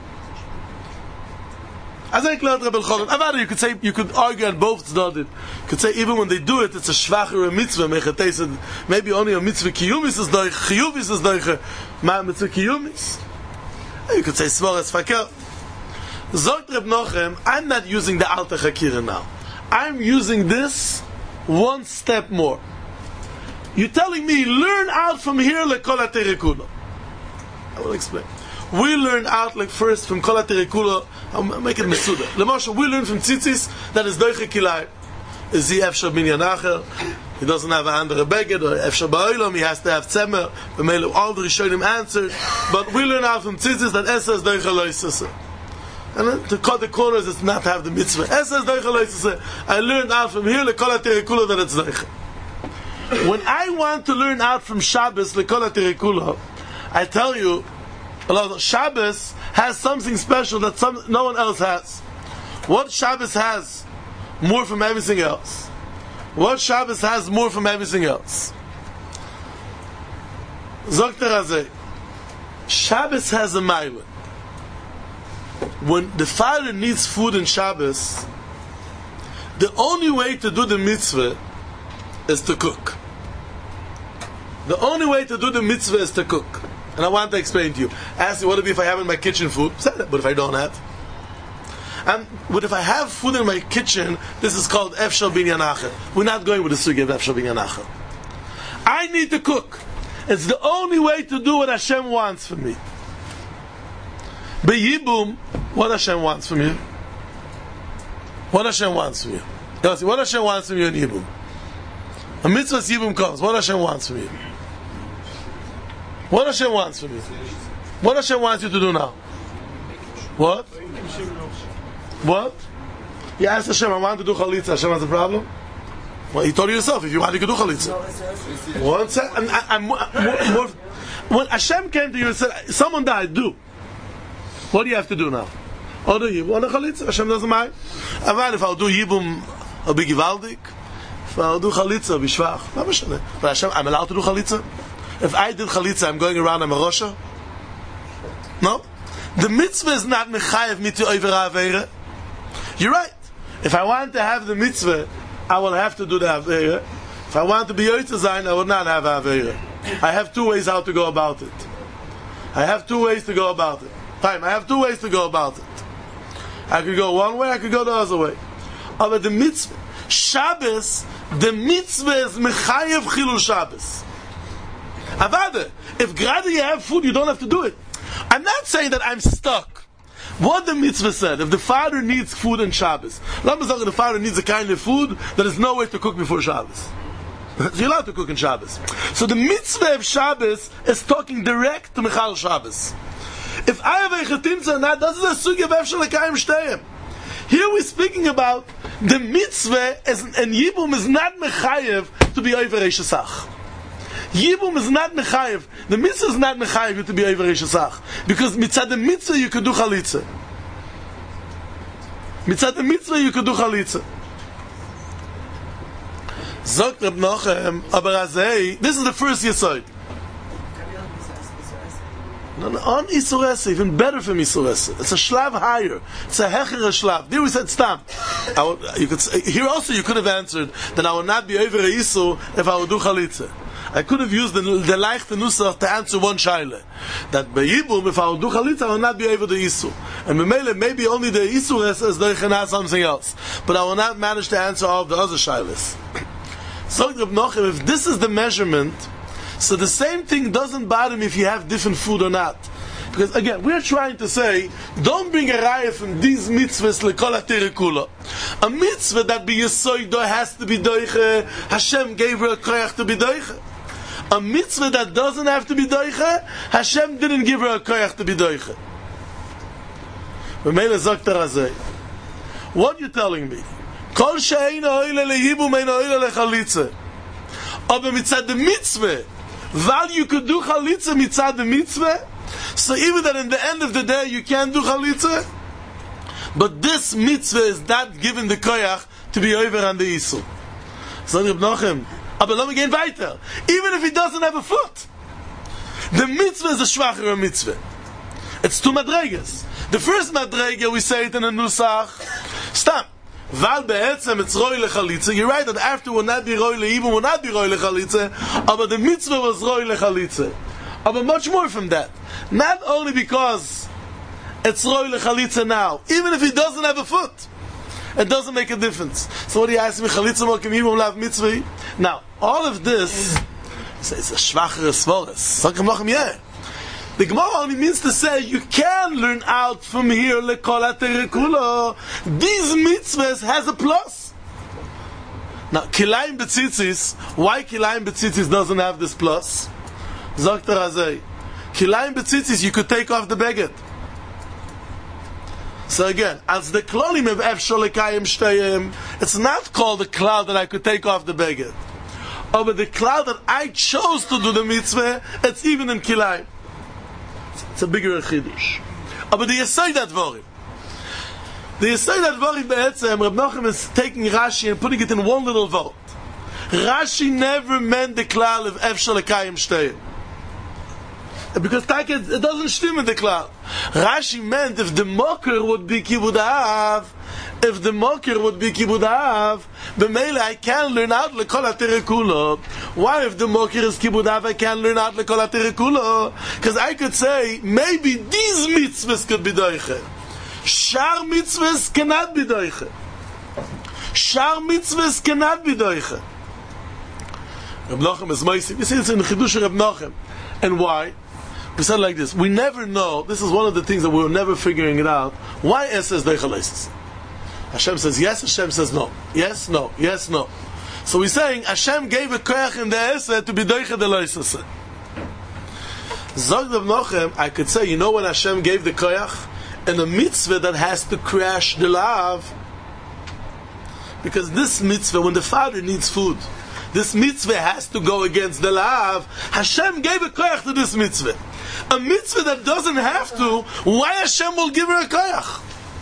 Speaker 2: As I declared Rebbe Elchanan, Avada, you could say, you could argue on both sides. You could say even when they do it, it's a schwacher mitzvah. Maybe only a mitzvah kiyumis is doiche, chiyuvis is doiche, ma mitzvah kiyumis. You could say svaras fakel. Zogt Reb Nachum, I'm not using the Alta Chakira now. I'm using this one step more. You're telling me, learn out from here lekol haterekulo. I will explain. We learn out like first from kol haterekulo. I'll make it mesuda. Lemosha, we learn from tzitzis that is doiche kilai. Is he efshar minyan acher? He doesn't have a andere beged, or efshar ba'olam, he has to have tzemer. All the Rishonim answered. But we learn out from tzitzis that esa is doiche lo yisase. And to cut the corners is not to have the mitzvah. Esa is doiche lo yisase. I learned out from here lekol haterekulo that it's doiche. When I want to learn out from Shabbos lekol haterekulo, I tell you, Shabbos has something special that some, no one else has. What Shabbos has more from everything else? What Shabbos has more from everything else? Zokter Hazeh. Shabbos has a mile. When the father needs food in Shabbos, the only way to do the mitzvah is to cook. The only way to do the mitzvah is to cook. And I want to explain to you. Ask me, what if I have in my kitchen food? But if I don't have? And but if I have food in my kitchen, this is called Efshel Binyan Acher. We're not going with the sugi of Efshel Binyan Acher. I need to cook. It's the only way to do what Hashem wants from me. B'yibum, what Hashem wants from you? What Hashem wants from you? What Hashem wants from you in Yibum? A mitzvah Yibum comes. What Hashem wants from you? What Hashem wants from you? What Hashem wants you to do now? What? What? You asked Hashem, I want to do chalitza. Hashem has a problem? Well, you told yourself, if you want, you can do chalitza. One second. I'm, I'm, I'm, more, when Hashem came to you and said, someone died, do. What do you have to do now? Oh, do you want a chalitza? Hashem doesn't mind. If I'll do Yibum, I'll be givaldik. If I'll do chalitza, I'll be shvach. Not mashane. But Hashem, I'm allowed to do chalitza? If I did chalitza, I'm going around, I'm a rosha? No? The mitzvah is not mechayev me to over avera. You're right. If I want to have the mitzvah, I will have to do the avera. If I want to be yoytze zayin, I will not have avera. I have two ways how to go about it. I have two ways to go about it. Time. I have two ways to go about it. I could go one way, I could go the other way. But the mitzvah, Shabbos, the mitzvah is mechayev chilul Shabbos. Avada, if grad you have food, you don't have to do it. I'm not saying that I'm stuck. What the mitzvah said, if the father needs food on Shabbos, let me say the father needs a kind of food that is no way to cook before Shabbos. You're allowed to cook on Shabbos. So the mitzvah of Shabbos is talking direct to Michal Shabbos. If I have a chetimza or not, this is a sugi of Efshel Lekayim Shteyim. Here we're speaking about the mitzvah is, and Yibum is not mechayev to be over Reshesach. Yibum is not mechayev. The mitzvah is not mechayev to be over Reshesach. Because mitzad the mitzvah you could do chalitza. Mitzad the mitzvah you could do chalitza. Zogt Reb Nochem, aber azei, this is the first yesod. No, no, on Isurese, even better from Isurese. It's a shlav higher. It's a hecher shlav. There we said stam. I would, you could say, here also you could have answered that I would not be over a Isur if I would do chalitza. I could have used the, the leichte nusach to answer one shaila. That by Yibum, if I would do chalitza, I would not be over the Isur. And Memele, maybe only the Isur is, is the something else. But I will not manage to answer all of the other shailas. So, if this is the measurement, so the same thing doesn't bother me if you have different food or not. Because again, we're trying to say, don't bring a raya from these mitzvahs lekol haterikula. A mitzvah that be yesoido has to be doiche. Hashem gave her a koyach to be doiche. A mitzvah that doesn't have to be doiche, Hashem didn't give her a koyach to be doiche. What are you telling me? Kol she'eina oile leyibum eina oile lechalitze. Aber mitzad the mitzvah, while you could do chalitza mitzad the mitzvah, so even that in the end of the day you can't do chalitza, but this mitzvah is not given the koyach to be over on the Yisur. So Reb Nochem, aber let me get weiter. Even if he doesn't have a foot, the mitzvah is a schwacher mitzvah. It's two madregas. The first madrega, we say it in a nusach, stam. Val be'etzem it's roi lechalitza. You're right that after will not be roi le'ibum, will not be roi lechalitza, but the mitzvah was roi lechalitza. But much more from that. Not only because it's roi lechalitza now, even if he doesn't have a foot, it doesn't make a difference. So what do you ask me? Chalitza mokim yibum lav mitzvah? Now, all of this, it's a schwachere svoris. Sakim lochem yeh. The Gemara only means to say you can learn out from here lekol haterikula. These mitzvahs has a plus. Now, kilayim betzitzis, why kilayim betzitzis doesn't have this plus? Zokter Hazei. Kilayim betzitzis, you could take off the beged. So again, as the klolim of Efshel Lekayim Shteyim, it's not called a cloud that I could take off the beged. Oh, but the cloud that I chose to do the mitzvah, it's even in kilayim. It's a bigger chidush. But the Yesod Advarim, the Yesod Advarim be'etzem, Reb Nochem is taking Rashi and putting it in one little vote. Rashi never meant the klal of Efshel Lekayim Shteyim. Because it doesn't stem in the klal. Rashi meant if the mocker would be kibud ha'av, if the mocker would be kibud ha'av, b'meila I can learn out lekol haterikula. Why if the mocker is kibud ha'av I can learn out lekol haterikula? Because I could say maybe these mitzvahs could be doiche. Shar mitzvahs cannot be doiche. Shar mitzvahs cannot be doiche. Reb Nachum is Moisi. We see it's in the Chidush of Reb Nachum. And why? We said like this. We never know. This is one of the things that we're never figuring it out. Why S says doiche leisis? Hashem says yes, Hashem says no. Yes, no. Yes, no. So we're saying Hashem gave a koyach in the Eseh to be doiche the leisis. Zog Reb Nachum, I could say, you know when Hashem gave the koyach? And a mitzvah that has to crash the lav, because this mitzvah, when the father needs food, this mitzvah has to go against the lav. Hashem gave a koyach to this mitzvah. A mitzvah that doesn't have to, why Hashem will give her a koyach?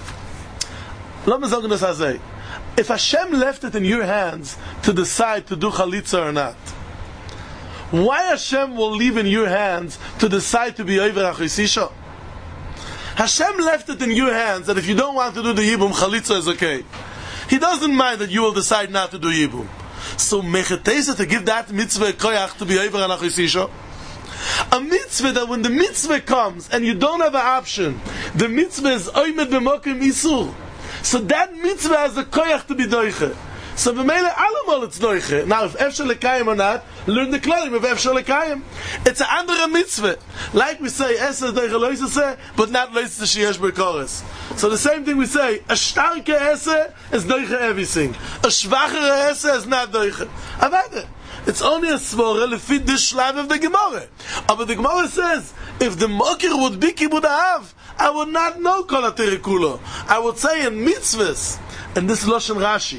Speaker 2: If Hashem left it in your hands to decide to do chalitza or not, why Hashem will leave in your hands to decide to be over achisisha? Hashem left it in your hands that if you don't want to do the Yibum, Chalitza is okay. He doesn't mind that you will decide not to do Yibum. So, mechetesa to give that mitzvah a koyach to be over an achisisha. A mitzvah that when the mitzvah comes and you don't have an option, the mitzvah is oimed b'mokim isur. So that mitzvah has a koyach to be doiche. So b'meile alamol it's doiche. Now if efshar lekayim or not, learn the klalim of efshar lekayim. It's an andere mitzvah. Like we say, eseh doiche loiseseh, but not loiseseh sheyesh b'koros. So the same thing we say, a starke eseh is doiche everything. A schwachere eseh is not doiche. Avada. It's only a svore lefi the shlav of the Gemara. But the Gemara says, if the mokir would be kibud ha'av, I would not know kol ha'terekulo. I would say in mitzvahs, and this is Loshen Rashi,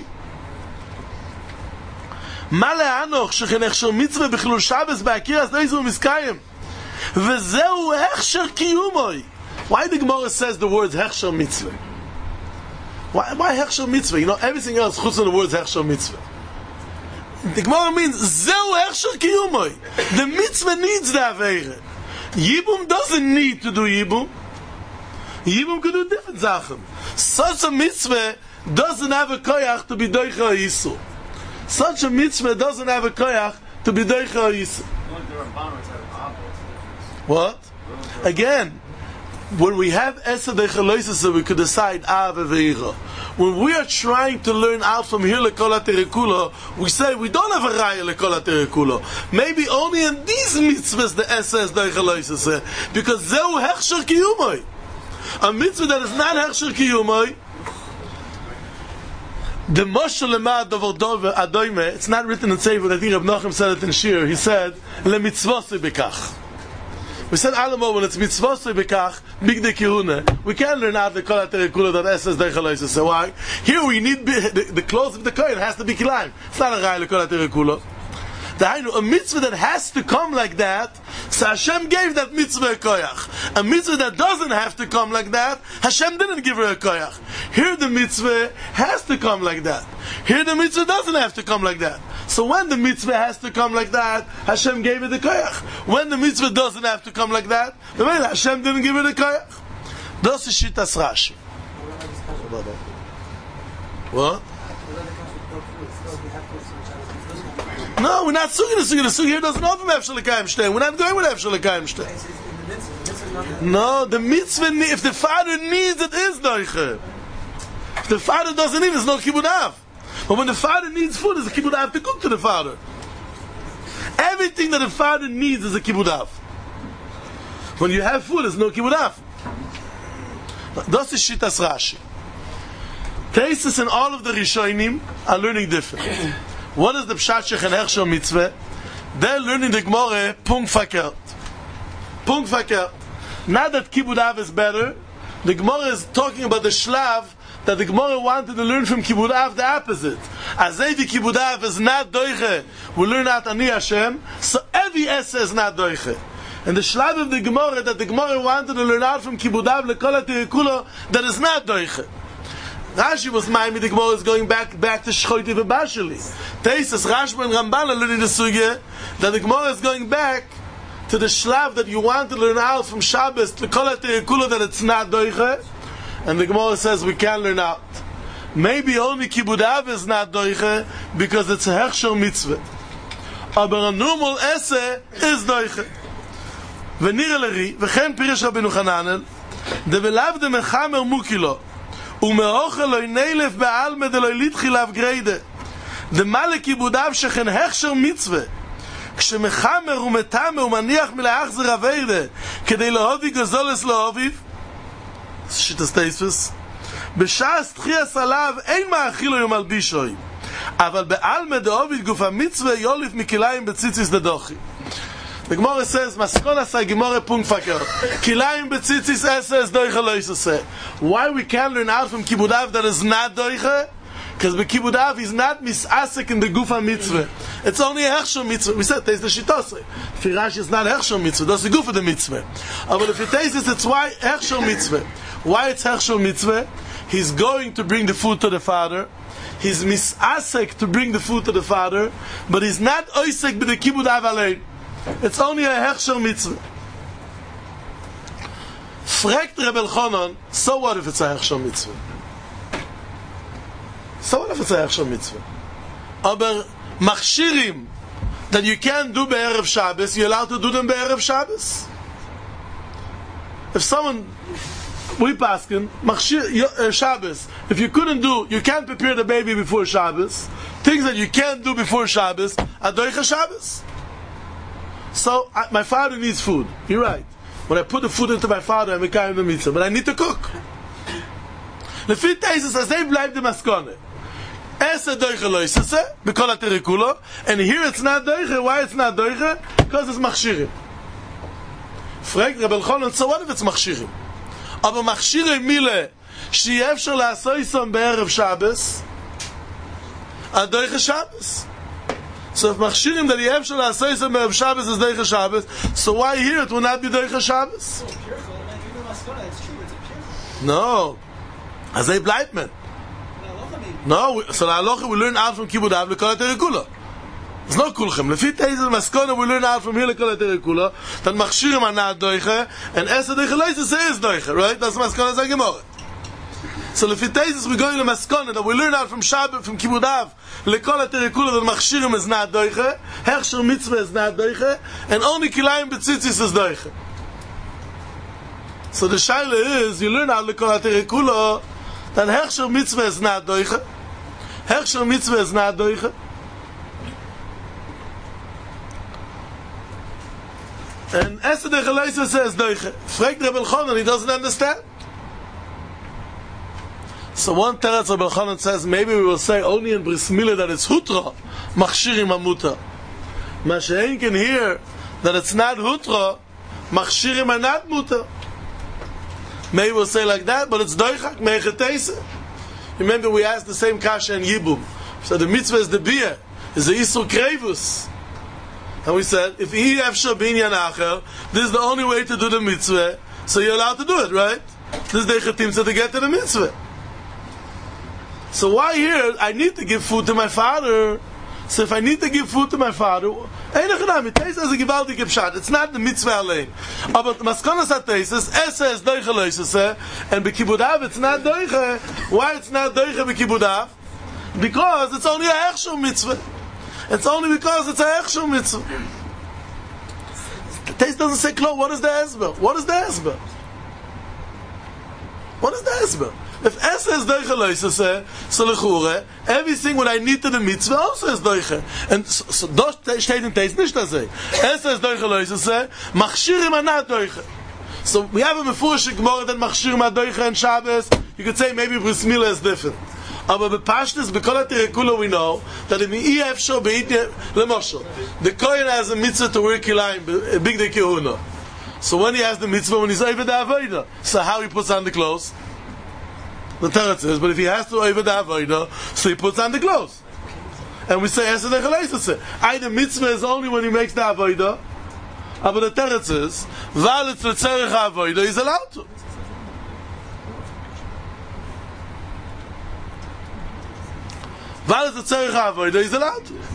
Speaker 2: מה להנוך שכן הכשר מצווה בחילול שבס בהכירס לא יזרו מסקיים וזהו הכשר קיומוי. Why the Gemara says the words הכשר מצווה? Why, why הכשר מצווה? You know, everything else חוץ on the words הכשר מצווה. The Gemara means זהו הכשר קיומוי. The mitzvah needs the avera. Yibum doesn't need to do Yibum. Yibum can do different Sachen. Such a mitzvah doesn't have a koyach to be doicha yisur. Such a mitzvah doesn't have a koyach to be doicha yisur. What? Again, when we have Eseh doicha loiseseh, we could decide av v'ira. When we are trying to learn out from here lekol ha'terekulo, we say we don't have a raya lekol ha'terekulo. Maybe only in these mitzvahs the Eseh is doicha loiseseh, because zeu hechsher kiyumoi. A mitzvah that is not hechsher kiyumoi, the Moshe Lemad of Adoime, it's not written in Sefer, I think Reb Nachum said it in Shir. He said, Le mitzvosei bekach. We said, Alamo, when it's mitzvosei bekach, big de kirune, we can't learn out the kol ha'terekulo that says deichaloisa. So why? Here we need, the, the clothes of the kohen has to be kilayim. It's not a rai le kol ha'terekulo. A mitzvah that has to come like that, so Hashem gave that mitzvah a koyach. A mitzvah that doesn't have to come like that, Hashem didn't give her a koyach. Here the mitzvah has to come like that. Here the mitzvah doesn't have to come like that. So when the mitzvah has to come like that, Hashem gave it a koyach. When the mitzvah doesn't have to come like that, Hashem didn't give it a koyach. Das ist Shitas Rashi. What? No, we're not suging the suging. The suging here doesn't open Efshar L'Kayim Shtein. We're not going with Efshar L'Kayim Shtein. No, the mitzvah, if the father needs it, is doiche. If the father doesn't need it, it's no kibbud av. But when the father needs food, it's a kibbud av to cook to the father. Everything that the father needs is a kibbud av. When you have food, it's no kibbud av. Das is Shitas Rashi. Teisus and all of the Rishonim are learning different. What is the Pshat Shech and Hechsher mitzvah? They're learning the Gemara, Punkt Fakert. Punkt Fakert. Not that Kibbud Av is better. The Gemara is talking about the Shlav that the Gemara wanted to learn from Kibbud Av the opposite. As every Kibbud Av is not doiche, we learn out Ani Hashem, so every Eseh is not doiche. And the Shlav of the Gemara that the Gemara wanted to learn out from Kibbud Av lekol ha'terekulo that is not doiche. Rashi was Maimid, the Gemara is going back back to Shchoiti v'Bashali. Teisus, Rashba and Ramban are learning the sugya that the Gemara is going back to the shlav that you want to learn out from Shabbos to Kol HaTerekulo that it's not doiche, and the Gemara says we can't learn out. Maybe only Kibbud Av is not doiche because it's a hechsher mitzvah. Aber a normal Eseh is doiche. V'nira leri, v'chen Pirish Rabbeinu Chananel, de v'lav de mechamer mukilo. ומאוכל לא נלף בעלמא דלא לתחילה גריידה. דמה לכיבודיו שכן הכשר מצווה. כשמחמר ומטמא ומניח מלאחזר אביידה כדי להובי גזולס להוביב, שיטס טייספס, בשעס תחייס עליו אין מאכילו יום מלבישוי, אבל בעלמא דאוביד גוף המצווה יוליף מכליים בציציס דדוחי. The Gemara says, Maskona say Gemara punkt fakir. Kilayim betzitzis eses doiche loisese. Why we can't learn out from Kibudav that is not doiche? Because the Kibudav is not misasek in the Gufa mitzvah. It's only a Hechshon mitzvah. We said, taste the Shitose. If Rashi is not Hechshon mitzvah, that's the Gufa the mitzvah. But if you taste this, it's why Hechshon mitzvah. Why it's Hechshon mitzvah? He's going to bring the food to the father. He's misasek to bring the food to the father. But he's not oisek by the Kibudav alein. It's only a Hechshel mitzvah. Fragt Rebbe Elchanan, so what if it's a Hechshel mitzvah? So what if it's a Hechshel mitzvah? Aber machshirim that you can't do be'erev Shabbos, you're allowed to do them be'erev Shabbos. If someone, we paskin, machshir, uh, Shabbos, if you couldn't do, you can't prepare the baby before Shabbos, things that you can't do before Shabbos, adoicha Shabbos. So, I, my father needs food. You're right. When I put the food into my father, I make him the mitzvah. But I need to cook. The fifth is as they bleibt the maskone. Ese doiche loisese, b'kol ha-terikulo, and here it's not doiche. Why it's not doiche? Because it's machshirim. Fragt Rebbe Elchanan, so what if it's machshirim? Aber machshirim mile, שיהיה אפשר לעשויסם בערב Shabbos, adoiche Shabbos. So if machshirim that yeh shel ha'asosem be'erev Shabbos is doiche Shabbos, so why here it will not be doiche Shabbos? No, as they bleibt man. No, so the halacha we learn out from Kibudav lekol ha-terikula. It's not kulchem. Lefi teizel maskona we learn out from here lekol ha-terikula. That machshirim are not doiche, and esa doiche loisese is doiche, right? That's maskona zay Gemara. So lefi teizel we go in the maskona that we learn out from Shabbos from Kibudav. Lekol ha-terikula that machshirim is not doiche, hechsher mitzvah is not doiche, and only kilayim betzitzis is doiche. So the shaila is, you learn out lekol ha-terikula that hechsher mitzvah is not doiche, hechsher mitzvah is not doiche, and Esther de Geleise says doiche. Fragt Rebbe Elchanan, he doesn't understand. So one teretz Rebbe Elchanan says, maybe we will say only in Bris Milah that it's hutra, machshirim amuta. Mashein can hear that it's not hutra, machshirim are not muta. Maybe we'll say like that, but it's doichak, meichetese. Remember we asked the same kasha in Yibum. So the mitzvah is the biyah, is the isur krevus. And we said, if he efshar binyan acher, this is the only way to do the mitzvah, so you're allowed to do it, right? This is the chetimtza to get to the mitzvah. So why here, I need to give food to my father? So if I need to give food to my father, it's not the mitzvah alone. But maskonas ha-teises, ese is doiche loisese, and bekibudav it's not doiche. Why it's not doiche bekibudav? Because it's only a hechshel mitzvah. It's only because it's a hechshel mitzvah. The taste doesn't say klo. What is the esber? What is the esber? What is the esber? If Esa is doiche loisese, so lechure, everything what I need to the mitzvah also is doiche. And so, so das steht in Teis nicht das sei. Esa is doiche loisese, machshirim are not doiche. So we have a mefurish Gemara that machshirim are doiche and Shabbos. You could say maybe Bris Milah is different. Aber bepashtis, bekol ha-terikula we know that if he efshor beitne lemoshel, the kohen has a mitzvah to wear kilayim, big day kehuna. So when he has the mitzvah, when he's over the avodah, so how he puts on the clothes? The teretz is, but if he has to over the avodah, so he puts on the clothes. And we say, Esa de Chaleisese. Either mitzvah is only when he makes the avodah, but the teretz is, Val it's letzerech avodah, he's allowed to. Val it's letzerech avodah, he's allowed to.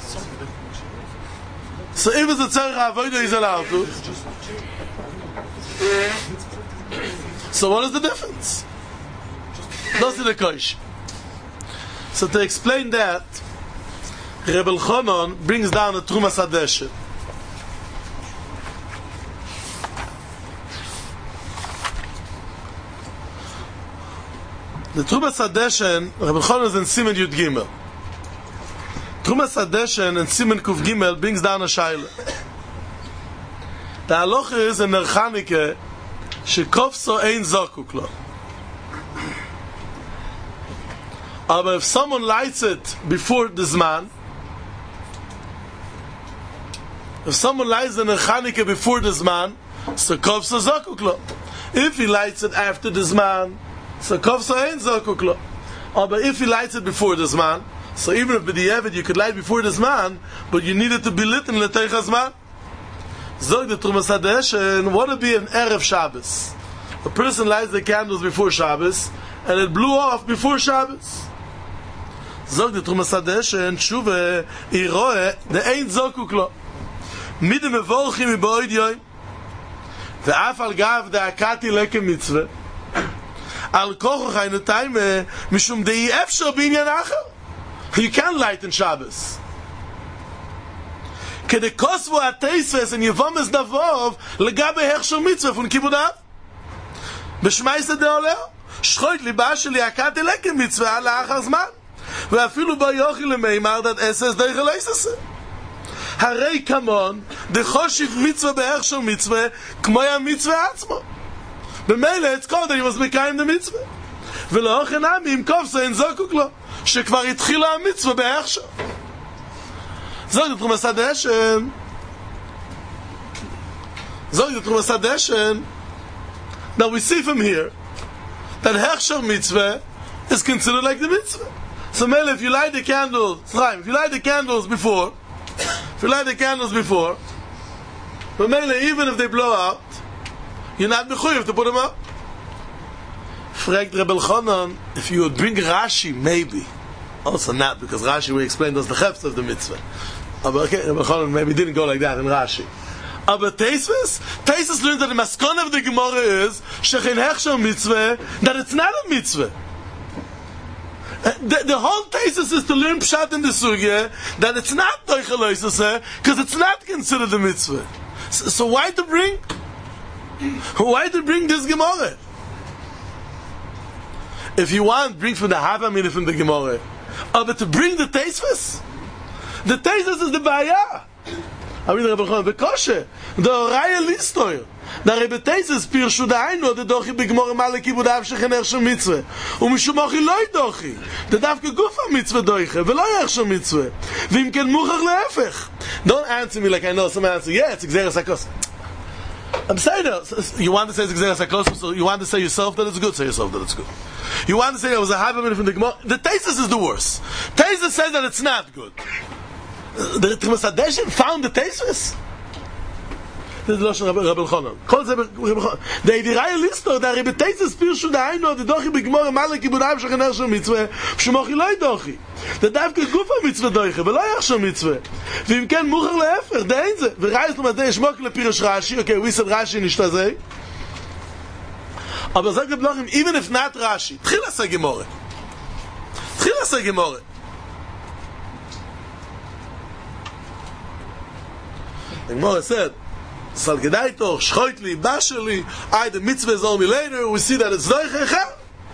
Speaker 2: So if it's letzerech avodah, he's allowed to. So what is the difference? That's the kosh. So to explain that, Rebbe Elchanan brings down a Trumas Hadeshet. The Trumas Hadeshen, Rabbi Chon is in Simen Yud Gimel. Trumas Hadeshen and Simen Kuf Gimel brings down a shaila. The halacha is in Nerchanike shekofso ein zokuk lo. Aber if someone lights it before the zman, if someone lights the Nerchanike before the zman, so kofso zokuk lo. If he lights it after the zman, so kofso ein zokuk lo. Aber if he lights it before the zman, so even if b'di'evet you could light before the zman, but you need it to be lit in l'teicha zman. Zog the Trumas Hadeshen, what would be an Erev Shabbos? A person lights the candles before Shabbos, and it blew off before Shabbos. Zog the Trumas Hadeshen, Tshuve, Iroe, the Ein Zokuk lo. Midem evolchim iboid yoim, ve'af al gav de akati leke mitzvah, al kochoch eine taime, mishum dei efshar binyan acher. You can't light in Shabbos. Kede kosvo ateisves and yevomes davov legabe hechshel mitzvah von kibud av. B'shmaisa de oleo shchoit liba sheli akat eleke mitzvah ala achar zman ve'afilu ba yochi lemeimar dat eses deichel eisese. Harei kamon de choshiv mitzvah behechshel mitzvah kmo ya mitzvah atzmo. B'meile it's called that he must mekayim the mitzvah. Ve'lo ochenami im kofso en zokuk lo shekvar itchila mitzvah behechshel. Zog the Trumas Hadeshen. Zog the Trumas Hadeshen. Now we see from here that Hechshel mitzvah is considered like the mitzvah. So, Mele, if you light the candles, if you light the candles before, if you light the candles before, but Mele, even if they blow out, you're not mechuyev to put them up. Fragt Rebbe Elchanan, if you would bring Rashi, maybe. Also not, because Rashi will explain us the chefs of the mitzvah. But okay, Rebbe Elchanan maybe didn't go like that in Rashi. But Teisves, Teisves learns that the maskon of the Gemara is Shechin Hechshel mitzvah, that it's not a mitzvah. The, the whole Teisves is to learn Pshat in the Sugya that it's not Doichel Oisese, because it's not considered a mitzvah. So, so why to bring? Why to bring this Gemara? If you want, bring from the Havamina from the Gemara. Oh, but to bring the Teisves? The Teisves is the Baya. I mean, Rebbe Elchanan, Bekoshe, the Oraya Listoyer. The Rebbe Teisves pirshu da'ainu, the dochi b'gemore male kibudav shechen Hechshel mitzvah. Umishum ochi loy dochi. The davke gufa mitzvah doiche, v'lo Hechshel mitzvah. V'im ken muchach le'efech. Don't answer me like I know some answer. Yeah, it's Gzeras HaKos. I'm saying that. You want to say it's Gzeras HaKos, so you want to say yourself that it's good, say yourself that it's good. You want to say there was a Havamina from the Gemara. The Teisves is the worst. Teisves says that it's not good. The Trumas Hadeshen found the Teisves. This is the Lashon Rebbe Elchanan. Kol ze Rebbe Elchanan. The Ediraya Listo, the Rebbe Teisves pirshu da'ainu, the dochi b'gemore male kibudav shechen Hechshel mitzvah, v'shemochi loy dochi. The davke gufa mitzvah doiche, v'lo Hechshel mitzvah. V'im ken muchach le'efech, the einze. V'rayis l'madei shmok le'pirush Rashi. Okay, we said Rashi nishtazei. Aber sagt Rebbe Elchanan, even if not Rashi, tchila sa Gemore. Tchila sa Gemore. The Gemara said, Sal Gedaito, Shchoitli, Basheli, I, the mitzvah is only later, we see that it's Doiche,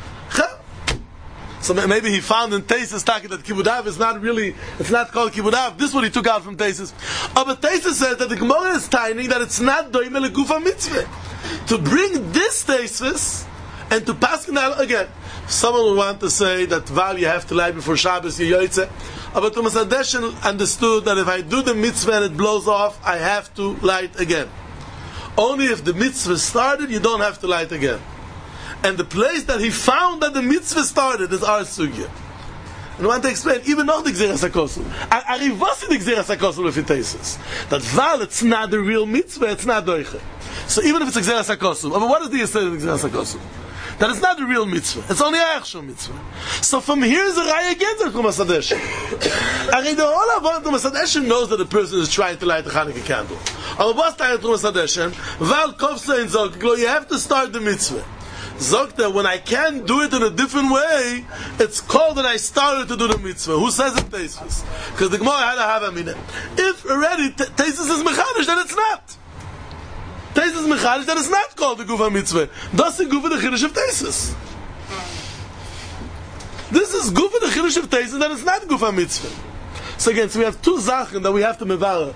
Speaker 2: So maybe he found in Teisves talking that Kibudav is not really, it's not called Kibudav. This is what he took out from Teisves. But Teisves says that the Gemara is tiny, that it's not Doime Legufa mitzvah. To bring this Teisves, and to pass it again. Someone would want to say that Val you have to light before Shabbos, you yoytze. But Trumas Hadeshen understood that if I do the mitzvah and it blows off, I have to light again. Only if the mitzvah started, you don't have to light again. And the place that he found that the mitzvah started is our sugya. And I want to explain, even not the Gzeras HaKosel. Arivasi the Gzeras HaKosel with Teisves. That Val, it's not the real mitzvah, it's not doiche. So even if it's a Gzeras HaKosel, but what is the Yisrael of the Gzeras HaKosel? That it's not the real mitzvah. It's only a Hechshel mitzvah. So from here is a raya against the Trumas Hadeshen. And the whole of Trumas Hadeshen knows that the person is trying to light a Hanukkah candle. Aber what's the Trumas Hadeshen? Val Kovsa in Zog, you have to start the mitzvah. Zogta, when I can't do it in a different way, it's called that I started to do the mitzvah. Who says it Teisves? Because the Gemara had a Havamina. If already Teisves is mechanish, then it's not. Teisves mechanish, then it's not called the Gufa mitzvah. That's the Gufa the Chiddush of Teisves. is Gufa the Chidush of Taisus, then it's not Gufa Mitzvah. So again, so we have two Sachen that we have to Mevara.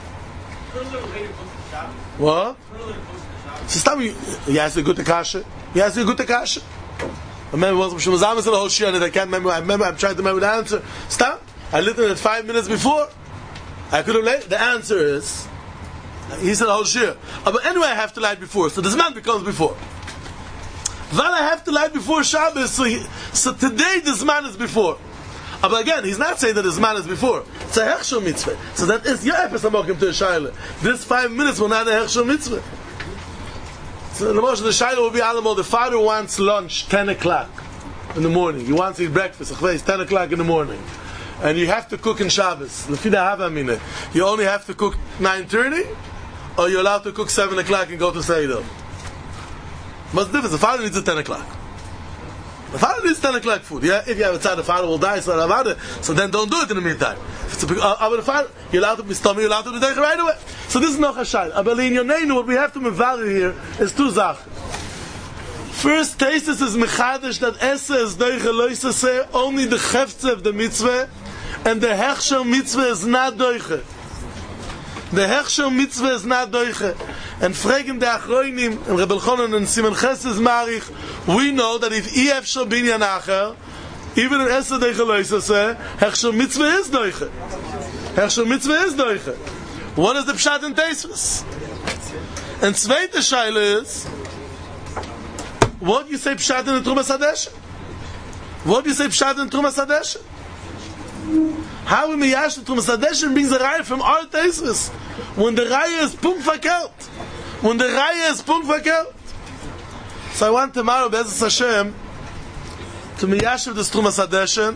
Speaker 2: What? So stop me. He asked a good Akasha. He asked a good Akasha. I remember once Moshe Mazamas in the whole Shia, and I can't remember. I remember. I'm trying to remember the answer. Stop. I looked at it five minutes before. I could have laid. The answer is, he said the whole Shia. Uh, but anyway, I have to light before. So this man becomes before. Then I have to light before Shabbos. So, he, so today this man is before. Uh, but again, he's not saying that this man is before. It's a Hechshel mitzvah. So that is your episode to a Shaila. This five minutes will not a Hechshel mitzvah. So the most of the Shaila will be Alamo. The father wants lunch ten o'clock in the morning. He wants to eat breakfast. It's ten o'clock in the morning. And you have to cook in Shabbos. You only have to cook nine thirty, or you're allowed to cook seven o'clock and go to Seder. What's the difference? The father needs a ten o'clock. The father needs ten o'clock food. Yeah, if you have a child, the father will die. So, so then don't do it in the meantime. If it's a big, uh, uh, the father, you're allowed to be stomach, you're allowed to be there right away. So this is no chashayil. But in your name, what we have to mevarer here is two zach. First, Taisus is mechadish that esse is doiche loisase only the cheftze of the mitzvah, and the hechshel mitzvah is not doiche. The hechshel mitzvah is not doiche. And fragen the achroinim and Rebbe Elchanan and Simon Ches is marich. We know that if ef shel binyan acher, even in esse doiche loisase, hechshel mitzvah is doiche. Hechshel mitzvah is doiche. What is the pshat in Taisus? And zweite shaila is, what do you say pshat in the Trumas Hadesh? What do you say pshat in the Trumas Hadesh? How we miyash the Trumas Hadesh brings a raya from all Taisus. When the raya is punkt verkehrt. When the raya is punkt verkehrt. So I want tomorrow, Be'ezus Hashem, to miyash the Trumas Hadesh,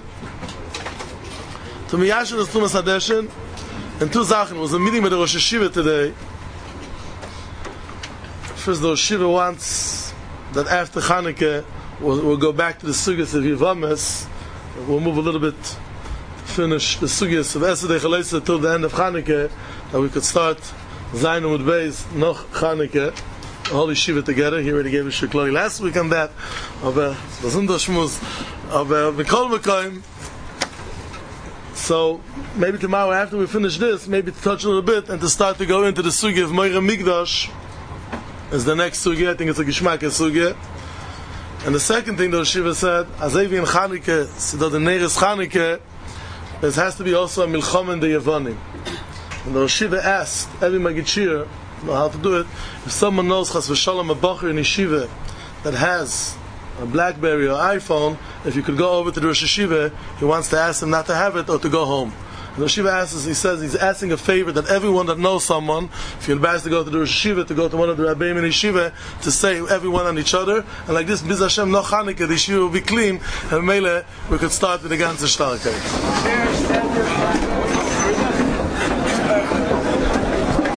Speaker 2: to miyash the Trumas Hadesh, and two Sachen. It was a meeting with the Rosh Hashiva today. First, the Rosh Hashiva wants that after Chanukah we'll, we'll go back to the sugyas of Yivamas. We'll move a little bit to finish the sugyas of Esedei Chaleisa till the end of Chanukah, that we could start Zayin Amud Beis noch Chanukah, the whole yeshiva together. He already gave a shikloi last week on that. Aber das sind doch Schmuz. Aber B'kol Mekoim. So maybe tomorrow after we finish this, maybe to touch a little bit and to start to go into the sugya of Moira Migdash is the next sugya. I think it's a Gishmak sugya. And the second thing that Shiva said, Azevi in Chanukah, so the Neres Chanukah, there has to be also a Milchom in the Yevonim. And the Shiva asked every Magid know how to do it. If someone knows Chas v'Shalom a Bacher in Yeshiva that has a BlackBerry or iPhone, if you could go over to the Rosh Hashiva, he wants to ask him not to have it or to go home. And the Rosh Hashiva asks, he says he's asking a favor that everyone that knows someone, if you're advised to go to the Rosh Hashiva, to go to one of the Rabbeim in Yeshiva, to say everyone on each other, and like this, Biz Hashem no Chanukah, the Yeshiva will be clean, and Mele, we could start with the ganze Starkheit.